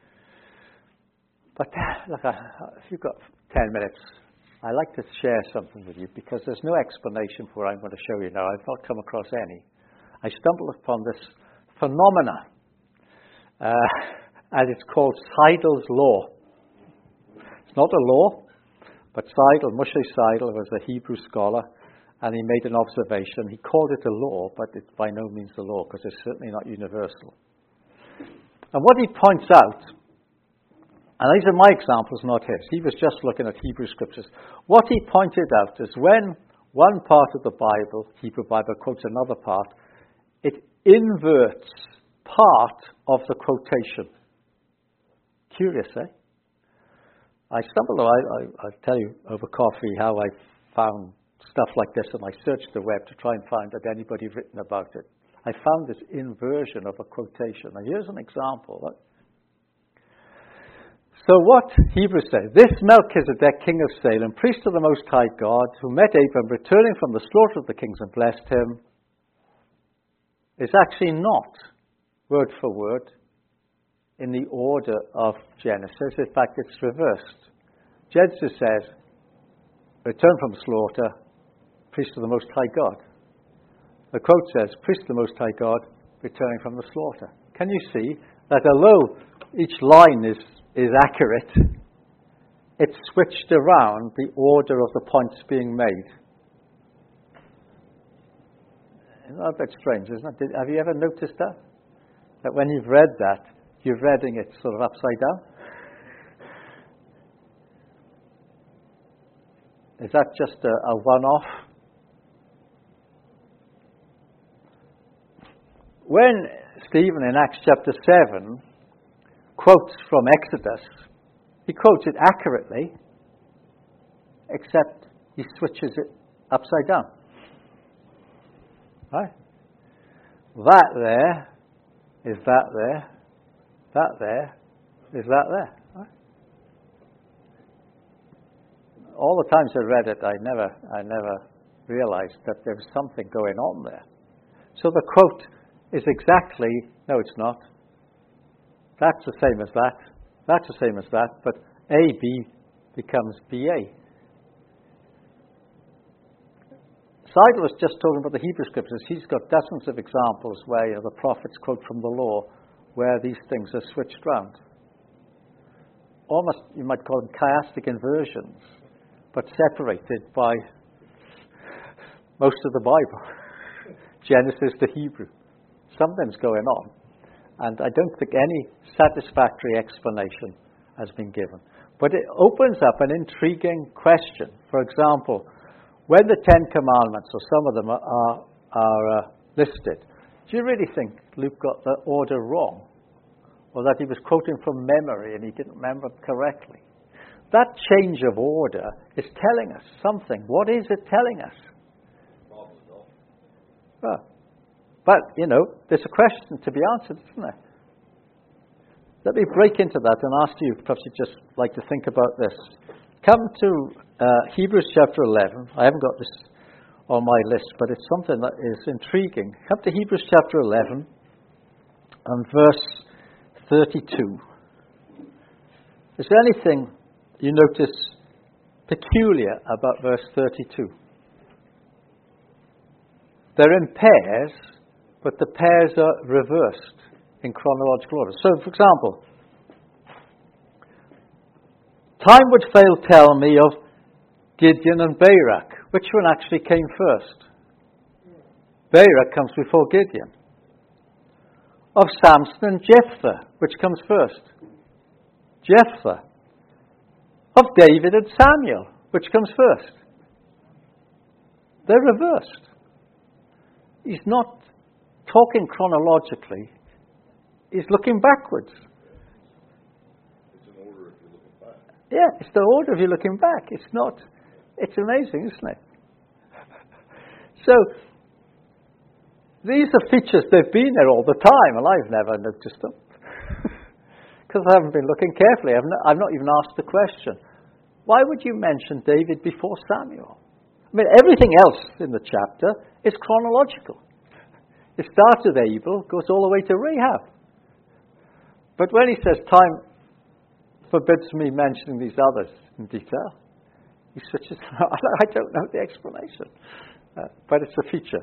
S1: But look, I, if you've got ten minutes, I'd like to share something with you, because there's no explanation for what I'm going to show you now. I've not come across any. I stumbled upon this phenomena, uh, and it's called Seidel's Law. It's not a law, but Seidel, Moshe Seidel, was a Hebrew scholar, and he made an observation. He called it a law, but it's by no means a law, because it's certainly not universal. And what he points out, and these are my examples, not his. He was just looking at Hebrew scriptures. What he pointed out is when one part of the Bible, Hebrew Bible, quotes another part, it inverts part of the quotation. Curious, eh? I stumbled, I, I, I'll tell you over coffee how I found stuff like this, and I searched the web to try and find had anybody written about it. I found this inversion of a quotation. Now here's an example. Look. So what Hebrews say, this Melchizedek, king of Salem, priest of the Most High God, who met Abram returning from the slaughter of the kings and blessed him, is actually not word for word in the order of Genesis. In fact, it's reversed. Genesis says, return from slaughter, priest of the Most High God. The quote says, priest of the Most High God, returning from the slaughter. Can you see that although each line is is accurate, it's switched around the order of the points being made. Isn't that a bit strange, isn't it? Did, have you ever noticed that? That when you've read that, you're reading it sort of upside down? Is that just a, a one-off? When Stephen in Acts chapter seven quotes from Exodus, he quotes it accurately, except he switches it upside down. Right? That there is that there, that there is that there. Right? all the times I read it, I never, I never realized that there was something going on there. So the quote is exactly, no, it's not. That's the same as that. That's the same as that, but A B becomes B A. Seidel was just talking about the Hebrew Scriptures. He's got dozens of examples where you know, the prophets quote from the law where these things are switched round. Almost, you might call them chiastic inversions, but separated by most of the Bible. Genesis to Hebrew. Something's going on. And I don't think any satisfactory explanation has been given. But it opens up an intriguing question. For example, when the Ten Commandments, or some of them, are, are, are uh, listed, do you really think Luke got the order wrong? Or that he was quoting from memory and he didn't remember correctly? That change of order is telling us something. What is it telling us? Well, but, you know, there's a question to be answered, isn't there? Let me break into that and ask you, perhaps you'd just like to think about this. Come to uh, Hebrews chapter eleven. I haven't got this on my list, but it's something that is intriguing. Come to Hebrews chapter eleven and verse thirty-two. Is there anything you notice peculiar about verse thirty-two? They're in pairs, but the pairs are reversed in chronological order. So, for example, time would fail tell me of Gideon and Barak. Which one actually came first? Barak comes before Gideon. Of Samson and Jephthah, which comes first? Jephthah. Of David and Samuel, which comes first? They're reversed. He's not talking chronologically. He's looking backwards.
S3: It's an order if you're looking back.
S1: Yeah, it's the order if you're looking back. It's not, it's amazing, isn't it? So, these are features, they've been there all the time, and I've never noticed them. Because I haven't been looking carefully. I've not, I've not even asked the question. Why would you mention David before Samuel? I mean, everything else in the chapter is chronological. It starts with Abel, goes all the way to Rahab. But when he says time forbids me mentioning these others in detail, he switches. I don't know the explanation, uh, but it's a feature.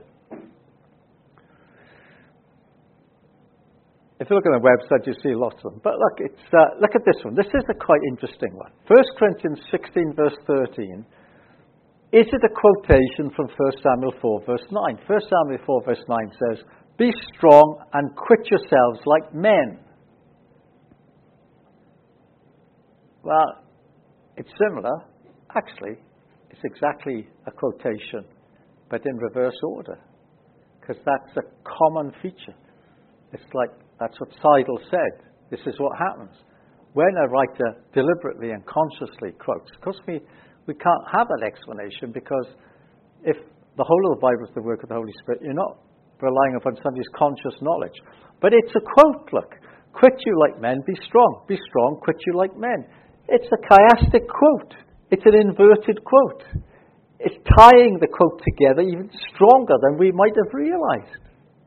S1: If you look on the website, you see lots of them. But look, it's uh, look at this one. This is a quite interesting one. First Corinthians sixteen, verse thirteen. Is it a quotation from First Samuel four, verse nine? First Samuel four, verse nine says, "Be strong and quit yourselves like men." Well, it's similar. Actually, it's exactly a quotation, but in reverse order, because that's a common feature. It's like, that's what Seidel said. This is what happens. When a writer deliberately and consciously quotes, of course we, we can't have that explanation, because if the whole of the Bible is the work of the Holy Spirit, you're not relying upon somebody's conscious knowledge. But it's a quote, look. Quit you like men, be strong. Be strong, quit you like men. It's a chiastic quote. It's an inverted quote. It's tying the quote together even stronger than we might have realized.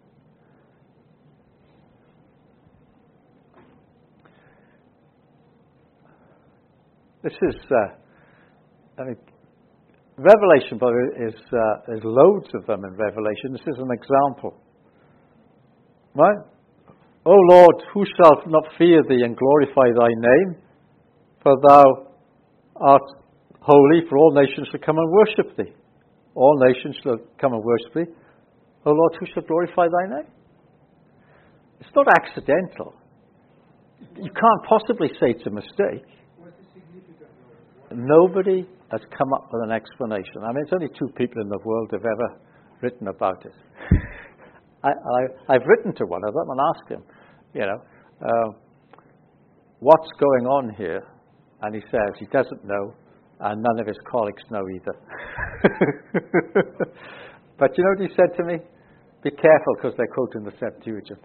S1: This is, uh, I mean, Revelation, but is uh, there's loads of them in Revelation. This is an example. Right? O Lord, who shall not fear thee and glorify thy name? For thou art holy, for all nations shall come and worship thee. All nations shall come and worship thee. O Lord, who shall glorify thy name? It's not accidental. You can't possibly say it's a mistake. Nobody has come up with an explanation. I mean, it's only two people in the world who've ever written about it. I, I, I've written to one of them and asked him, you know, uh, what's going on here? And he says he doesn't know, and none of his colleagues know either. But you know what he said to me? Be careful, because they're quoting the Septuagint.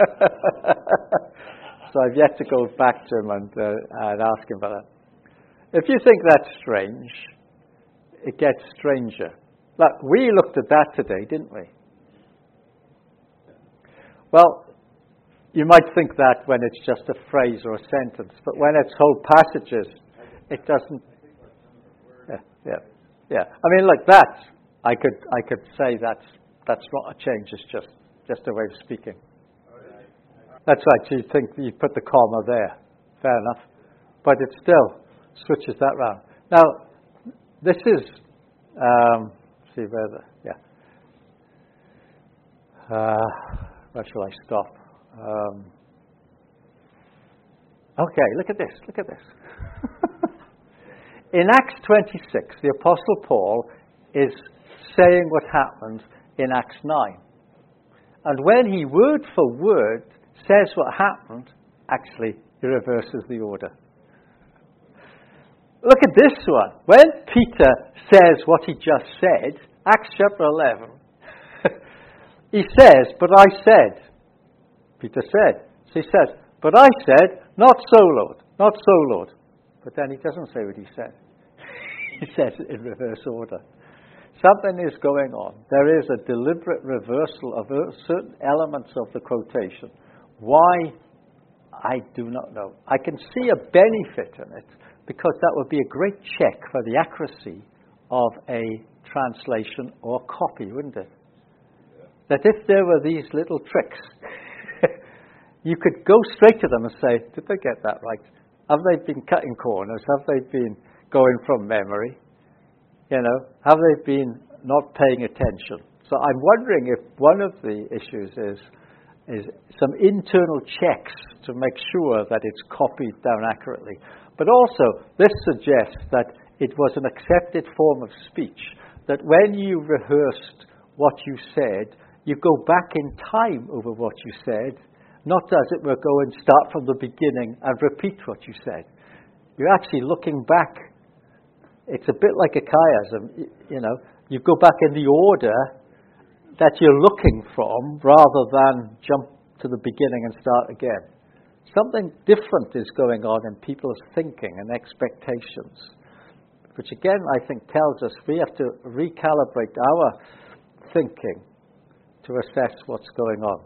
S1: So I've yet to go back to him and, uh, and ask him about that. If you think that's strange, it gets stranger. Look, we looked at that today, didn't we? Well, you might think that when it's just a phrase or a sentence, but when it's whole passages, it doesn't. Yeah, yeah, yeah. I mean, like that, I could, I could say that's that's not a change. It's just, just a way of speaking. That's right. So you think you put the comma there, fair enough, but it still switches that round. Now, this is. Um, see where the yeah. Uh, where shall I stop? Um, okay, look at this, look at this. In Acts twenty-six, the Apostle Paul is saying what happened in Acts nine. And when he word for word says what happened, actually he reverses the order. Look at this one. When Peter says what he just said, Acts chapter eleven, he says, but I said, Peter said. So he says, but I said, not so, Lord, not so, Lord. But then he doesn't say what he said. He says it in reverse order. Something is going on. There is a deliberate reversal of certain elements of the quotation. Why? I do not know. I can see a benefit in it because that would be a great check for the accuracy of a translation or copy, wouldn't it? That if there were these little tricks, you could go straight to them and say, did they get that right? Have they been cutting corners? Have they been going from memory? You know, have they been not paying attention? So I'm wondering if one of the issues is, is some internal checks to make sure that it's copied down accurately. But also, this suggests that it was an accepted form of speech, that when you rehearsed what you said, you go back in time over what you said, not as it were go and start from the beginning and repeat what you said. You're actually looking back. It's a bit like a chiasm, you know. You go back in the order that you're looking from rather than jump to the beginning and start again. Something different is going on in people's thinking and expectations, which again I think tells us we have to recalibrate our thinking to assess what's going on.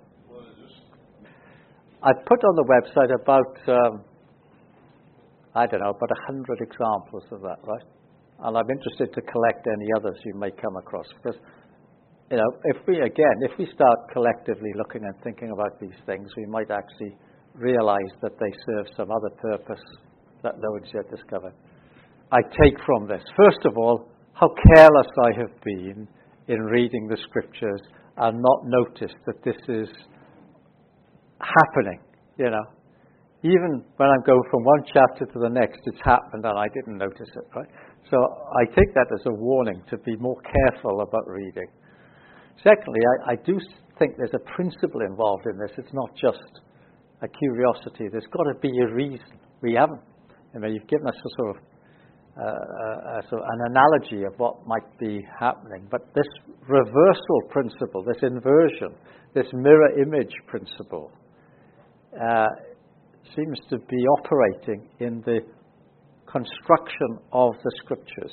S1: I've put on the website about, um, I don't know, about a hundred examples of that, right? And I'm interested to collect any others you may come across. Because, you know, if we, again, if we start collectively looking and thinking about these things, we might actually realize that they serve some other purpose that no one's yet discovered. I take from this, first of all, how careless I have been in reading the scriptures and not noticed that this is happening, you know. Even when I'm going from one chapter to the next, it's happened and I didn't notice it, right? So I take that as a warning to be more careful about reading. Secondly, I, I do think there's a principle involved in this. It's not just a curiosity. There's got to be a reason. We haven't. I mean, you've given us a sort of uh, a sort of an analogy of what might be happening, but this reversal principle, this inversion, this mirror image principle, uh, seems to be operating in the construction of the scriptures.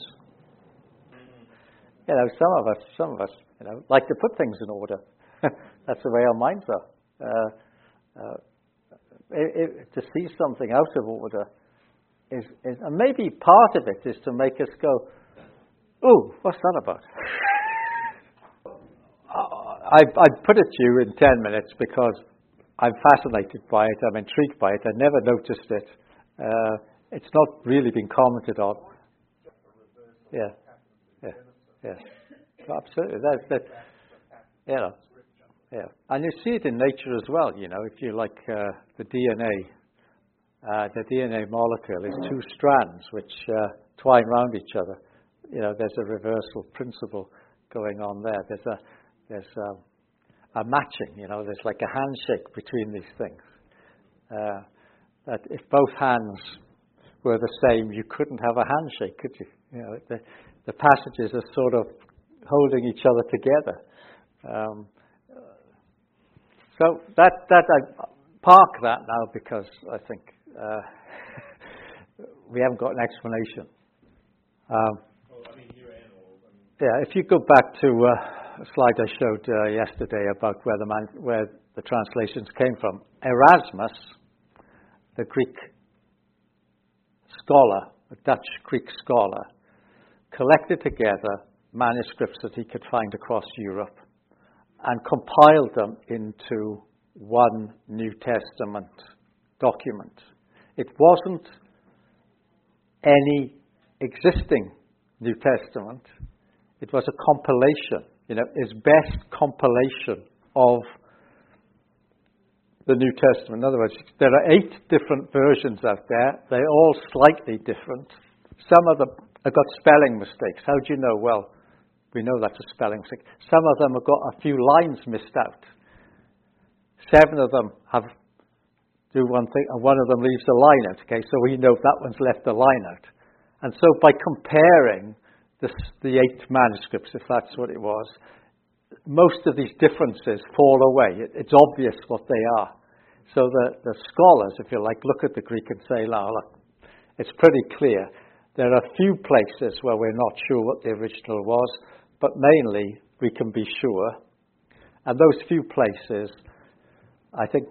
S1: You know, some of us, some of us, you know, like to put things in order. That's the way our minds are. Uh, uh, it, it, to see something out of order is, is, and maybe part of it is to make us go, "Ooh, what's that about?" I, I put it to you in ten minutes because I'm fascinated by it. I'm intrigued by it. I never noticed it. Uh, it's not really been commented on. Yeah, yeah, yeah. Absolutely. That's that. You know, yeah. And you see it in nature as well. You know, if you like uh, the D N A, uh, the D N A molecule is two strands which uh, twine round each other. You know, there's a reversal principle going on there. There's a there's a, a matching. You know, there's like a handshake between these things. Uh, that if both hands were the same, you couldn't have a handshake, could you? You know, the, the passages are sort of holding each other together. Um, so that that I park that now because I think uh, we haven't got an explanation. Um,
S4: Well, I mean, new and old. I mean,
S1: yeah, if you go back to uh, a slide I showed uh, yesterday about where the man, where the translations came from, Erasmus, the Greek scholar, a Dutch Greek scholar, collected together manuscripts that he could find across Europe and compiled them into one New Testament document. It wasn't any existing New Testament. It was a compilation, you know, his best compilation of the New Testament. In other words, there are eight different versions out there. They're all slightly different. Some of them have got spelling mistakes. How do you know? Well, we know that's a spelling mistake. Some of them have got a few lines missed out. Seven of them have do one thing, and one of them leaves a line out. Okay, so we know that one's left a line out. And so by comparing this, the eight manuscripts, if that's what it was, most of these differences fall away. It, it's obvious what they are. So the, the scholars, if you like, look at the Greek and say, no, look, it's pretty clear. There are a few places where we're not sure what the original was, but mainly we can be sure. And those few places, I think,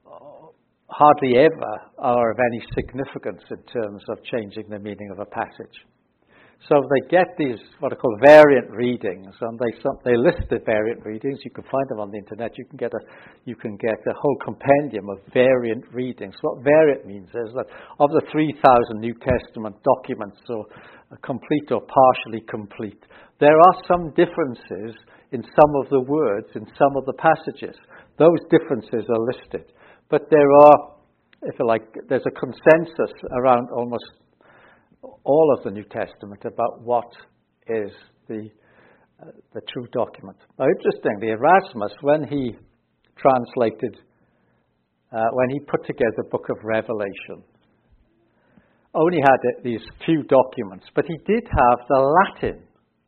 S1: hardly ever are of any significance in terms of changing the meaning of a passage. So they get these what are called variant readings, and they they list the variant readings. You can find them on the internet. You can get a you can get a whole compendium of variant readings. What variant means is that of the three thousand New Testament documents, so complete or partially complete, there are some differences in some of the words in some of the passages. Those differences are listed, but there are, if you like, there's a consensus around almost all of the New Testament about what is the uh, the true document. Now, interestingly, Erasmus, when he translated, uh, when he put together the book of Revelation, only had these few documents, but he did have the Latin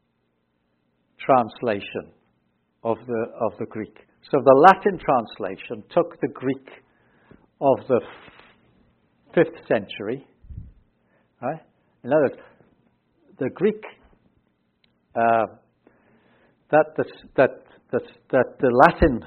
S1: translation of the of the Greek. So the Latin translation took the Greek of the fifth century, right? In other words, the Greek uh, that, the, that, that, that the Latin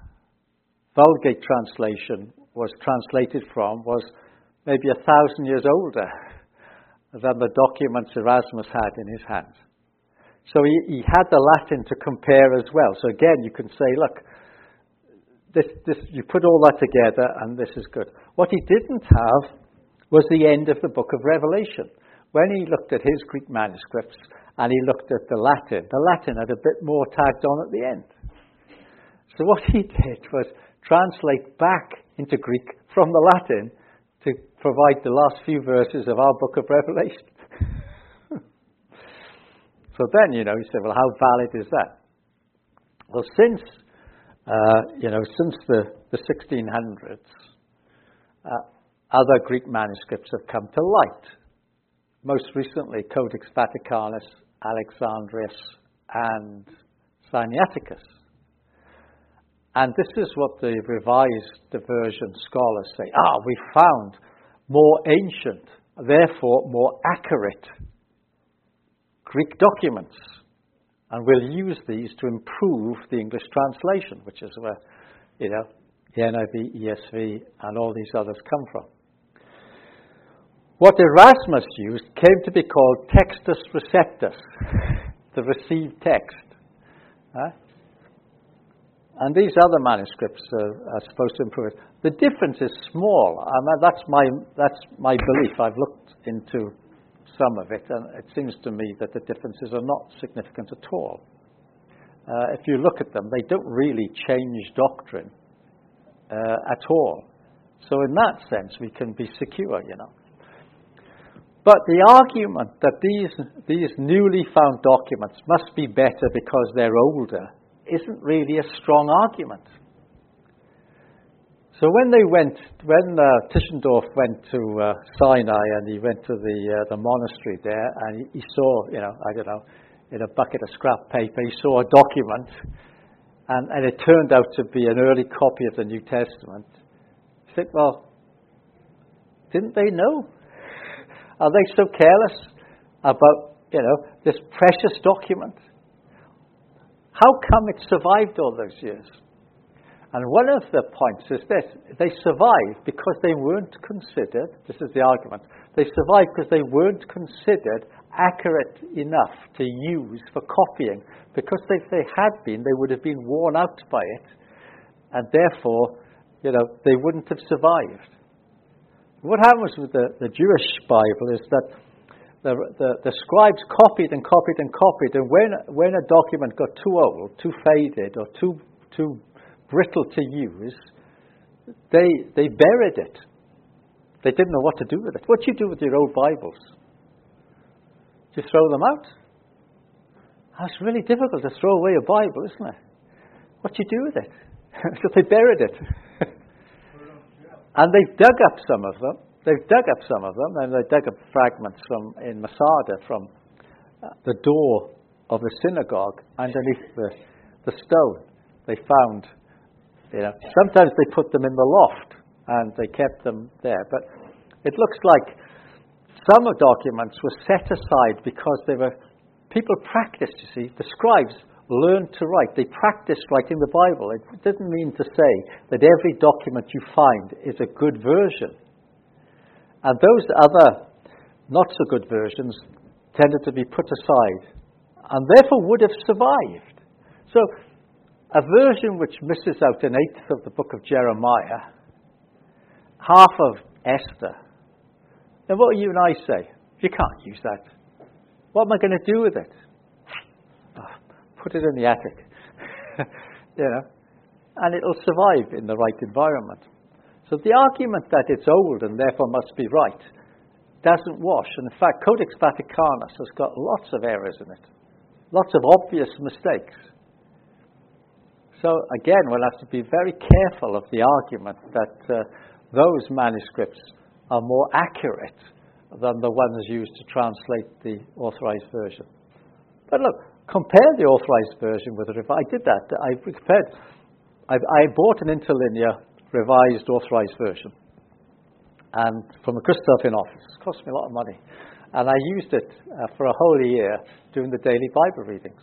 S1: Vulgate translation was translated from was maybe a thousand years older than the documents Erasmus had in his hands. So he, he had the Latin to compare as well. So again, you can say, look, this, this, you put all that together and this is good. What he didn't have was the end of the book of Revelation. When he looked at his Greek manuscripts and he looked at the Latin, the Latin had a bit more tagged on at the end. So what he did was translate back into Greek from the Latin to provide the last few verses of our book of Revelation. So then, you know, he said, well, how valid is that? Well, since, uh, you know, since the, the sixteen hundreds, uh, other Greek manuscripts have come to light. Most recently, Codex Vaticanus, Alexandrinus, and Sinaiticus. And this is what the Revised Version scholars say. Ah, we found more ancient, therefore more accurate Greek documents. And we'll use these to improve the English translation, which is where, you know, the N I V, E S V, and all these others come from. What Erasmus used came to be called Textus Receptus, the received text. Right? And these other manuscripts are, are supposed to improve it. The difference is small. I mean, that's my that's my belief. I've looked into some of it, and it seems to me that the differences are not significant at all. Uh, if you look at them, they don't really change doctrine uh, at all. So in that sense, we can be secure, you know. But the argument that these these newly found documents must be better because they're older isn't really a strong argument. So when they went, when uh, Tischendorf went to uh, Sinai and he went to the uh, the monastery there, and he, he saw, you know, I don't know, in a bucket of scrap paper, he saw a document, and, and it turned out to be an early copy of the New Testament. He said, well, didn't they know? Are they so careless about, you know, this precious document? How come it survived all those years? And one of the points is this: they survived because they weren't considered, this is the argument, they survived because they weren't considered accurate enough to use for copying. Because if they had been, they would have been worn out by it, and therefore, you know, they wouldn't have survived. What happens with the, the Jewish Bible is that the, the, the scribes copied and copied and copied, and when when a document got too old, too faded, or too too brittle to use, they they buried it. They didn't know what to do with it. What do you do with your old Bibles? Do you throw them out? It's really difficult to throw away a Bible, isn't it? What do you do with it? So they buried it. And they've dug up some of them. They've dug up some of them, and they dug up fragments from in Masada from uh, the door of the synagogue underneath the, the stone. They found, you know, sometimes they put them in the loft and they kept them there. But it looks like some of documents were set aside because they were, people practiced, you see. The scribes learned to write. They practiced writing the Bible. It doesn't mean to say that every document you find is a good version. And those other not so good versions tended to be put aside and therefore would have survived. So a version which misses out an eighth of the book of Jeremiah, half of Esther, then what do you and I say? You can't use that. What am I going to do with it? Oh, put it in the attic. You know, and it'll survive in the right environment. So the argument that it's old and therefore must be right doesn't wash. And in fact, Codex Vaticanus has got lots of errors in it, lots of obvious mistakes. So again, we'll have to be very careful of the argument that uh, those manuscripts are more accurate than the ones used to translate the authorized version. But look, compare the authorized version with the revised. I did that. I compared. I, I bought an interlinear revised authorized version, and from a Christoph in office. It cost me a lot of money, and I used it uh, for a whole year doing the daily Bible readings.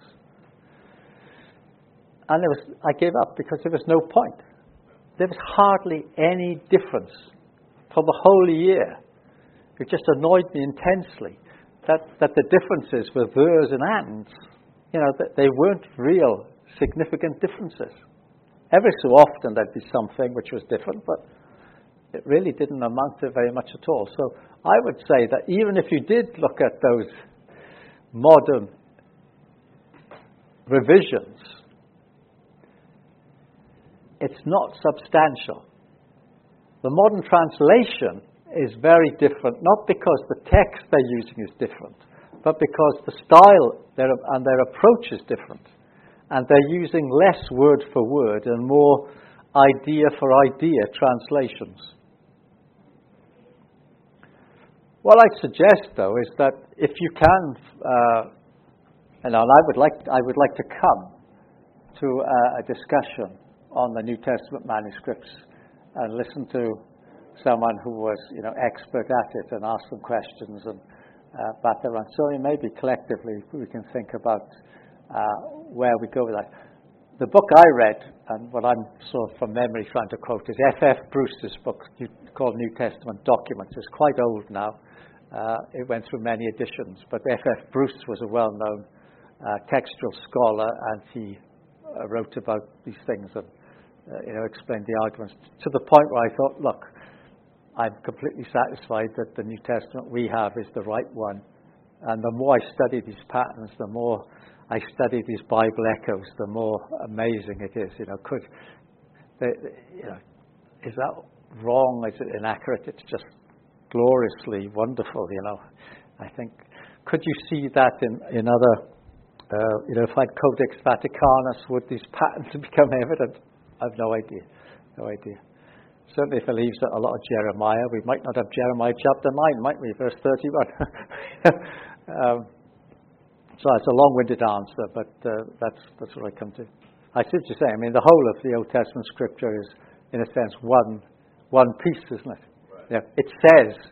S1: And there was, I gave up because there was no point. There was hardly any difference for the whole year. It just annoyed me intensely that, that the differences were theirs and ands. You know, that they weren't real significant differences. Every so often there'd be something which was different, but it really didn't amount to very much at all. So I would say that even if you did look at those modern revisions, it's not substantial. The modern translation is very different, not because the text they're using is different, but because the style and their approach is different. And they're using less word for word and more idea for idea translations. What I'd suggest, though, is that if you can, uh, and I would like, I would like to come to uh, a discussion on the New Testament manuscripts and listen to someone who was, you know, expert at it and ask them questions and uh, bat their own. So maybe collectively we can think about uh, where we go with that. The book I read, and what I'm sort of from memory trying to quote, is F F Bruce's book called New Testament Documents. It's quite old now. Uh, it went through many editions, but F F Bruce was a well-known uh, textual scholar, and he uh, wrote about these things and uh, you know, explained the arguments to the point where I thought, look, I'm completely satisfied that the New Testament we have is the right one. And the more I study these patterns, the more I study these Bible echoes, the more amazing it is. You know, could they, you know, is that wrong? Is it inaccurate? It's just gloriously wonderful. You know, I think. Could you see that in in other? Uh, you know, if I had Codex Vaticanus, would these patterns become evident? I've no idea. No idea. Certainly, if it leaves a lot of Jeremiah, we might not have Jeremiah chapter nine, might we? Verse thirty-one. um, so it's a long-winded answer, but uh, that's that's what I come to. I see what you're saying. I mean, the whole of the Old Testament Scripture is, in a sense, one one piece, isn't it? Right. Yeah. It says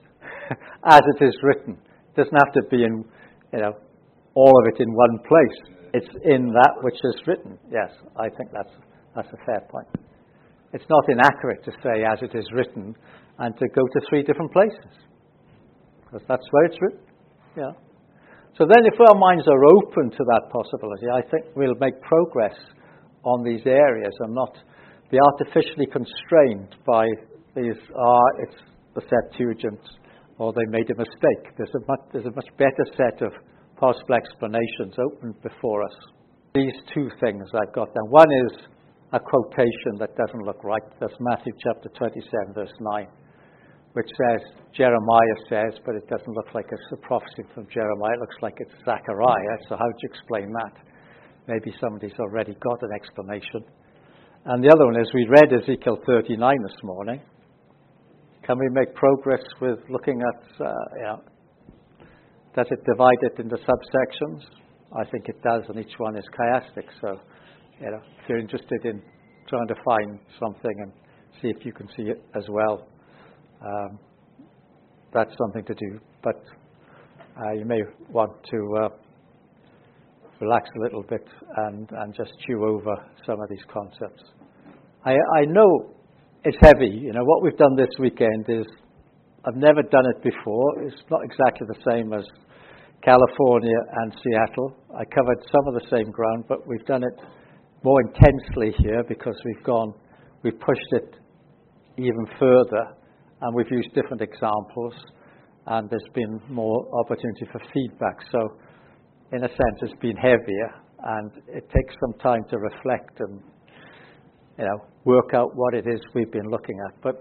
S1: as it is written. It doesn't have to be in, you know, all of it in one place. It's in that which is written. Yes, I think that's that's a fair point. It's not inaccurate to say as it is written and to go to three different places, because that's where it's written. Yeah. So then if our minds are open to that possibility, I think we'll make progress on these areas and not be artificially constrained by these, ah, it's the Septuagint, or they made a mistake. There's a much, there's a much better set of possible explanations open before us. These two things I've got down. One is a quotation that doesn't look right. That's Matthew chapter twenty-seven, verse nine, which says, Jeremiah says, but it doesn't look like it's a prophecy from Jeremiah. It looks like it's Zechariah. So how do you explain that? Maybe somebody's already got an explanation. And the other one is, we read Ezekiel thirty-nine this morning. Can we make progress with looking at, uh, you know, does it divide it into subsections? I think it does, and each one is chiastic. So, you know, if you're interested in trying to find something and see if you can see it as well, um, that's something to do. But uh, you may want to uh, relax a little bit and, and just chew over some of these concepts. I, I know it's heavy. You know, what we've done this weekend is, I've never done it before. It's not exactly the same as California and Seattle. I covered some of the same ground, but we've done it more intensely here because we've gone, we've pushed it even further, and we've used different examples, and there's been more opportunity for feedback. So, in a sense, it's been heavier, and it takes some time to reflect and, you know, work out what it is we've been looking at. But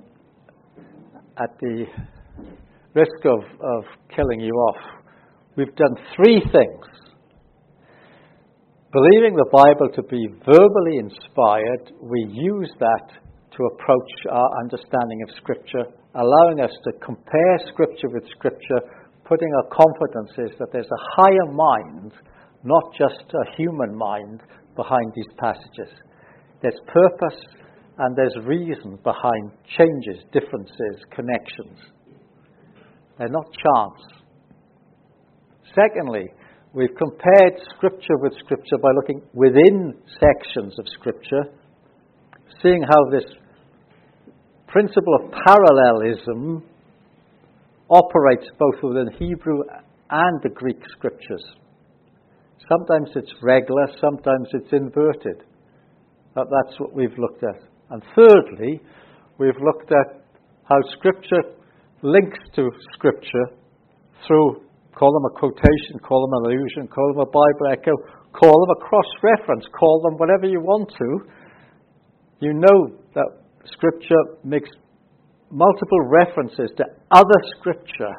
S1: at the risk of, of killing you off, we've done three things. Believing the Bible to be verbally inspired, we use that to approach our understanding of Scripture, allowing us to compare Scripture with Scripture, putting our confidence is that there's a higher mind, not just a human mind, behind these passages. There's purpose and there's reason behind changes, differences, connections. They're not chance. Secondly, we've compared Scripture with Scripture by looking within sections of Scripture, seeing how this principle of parallelism operates both within Hebrew and the Greek Scriptures. Sometimes it's regular, sometimes it's inverted. But that's what we've looked at. And thirdly, we've looked at how Scripture links to Scripture through, call them a quotation, call them an allusion, call them a Bible echo, call them a cross-reference, call them whatever you want to. You know that Scripture makes multiple references to other Scripture.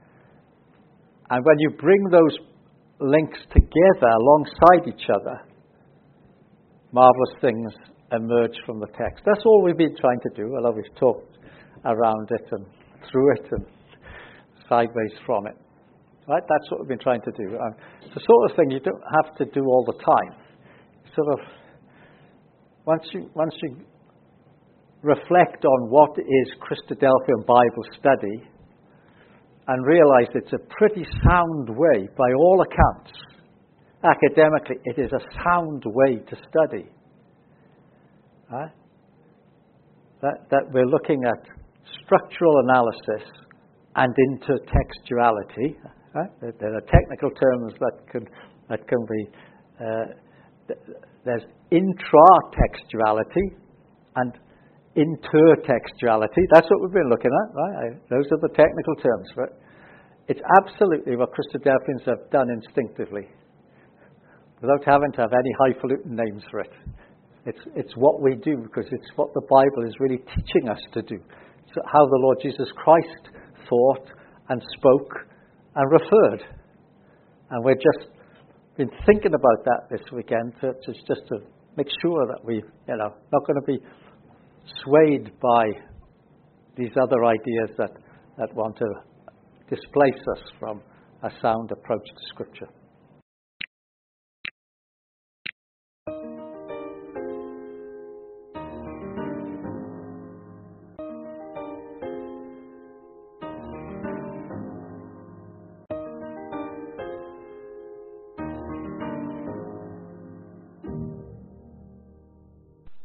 S1: And when you bring those links together alongside each other, marvelous things emerge from the text. That's all we've been trying to do, although we've talked around it and through it and sideways from it. Right? That's what we've been trying to do. Um, it's the sort of thing you don't have to do all the time. Sort of, once you once you reflect on what is Christadelphian Bible study and realize it's a pretty sound way, by all accounts, academically, it is a sound way to study. Right? That, that we're looking at structural analysis and intertextuality. Right? There, there are technical terms that can that can be. Uh, th- there's intratextuality and intertextuality. That's what we've been looking at, right? I, those are the technical terms. But it's absolutely what Christadelphians have done instinctively, without having to have any highfalutin names for it. It's it's what we do because it's what the Bible is really teaching us to do. It's how the Lord Jesus Christ thought and spoke and referred. And we've just been thinking about that this weekend to, to just to make sure that we, you know, not going to be swayed by these other ideas that, that want to displace us from a sound approach to Scripture.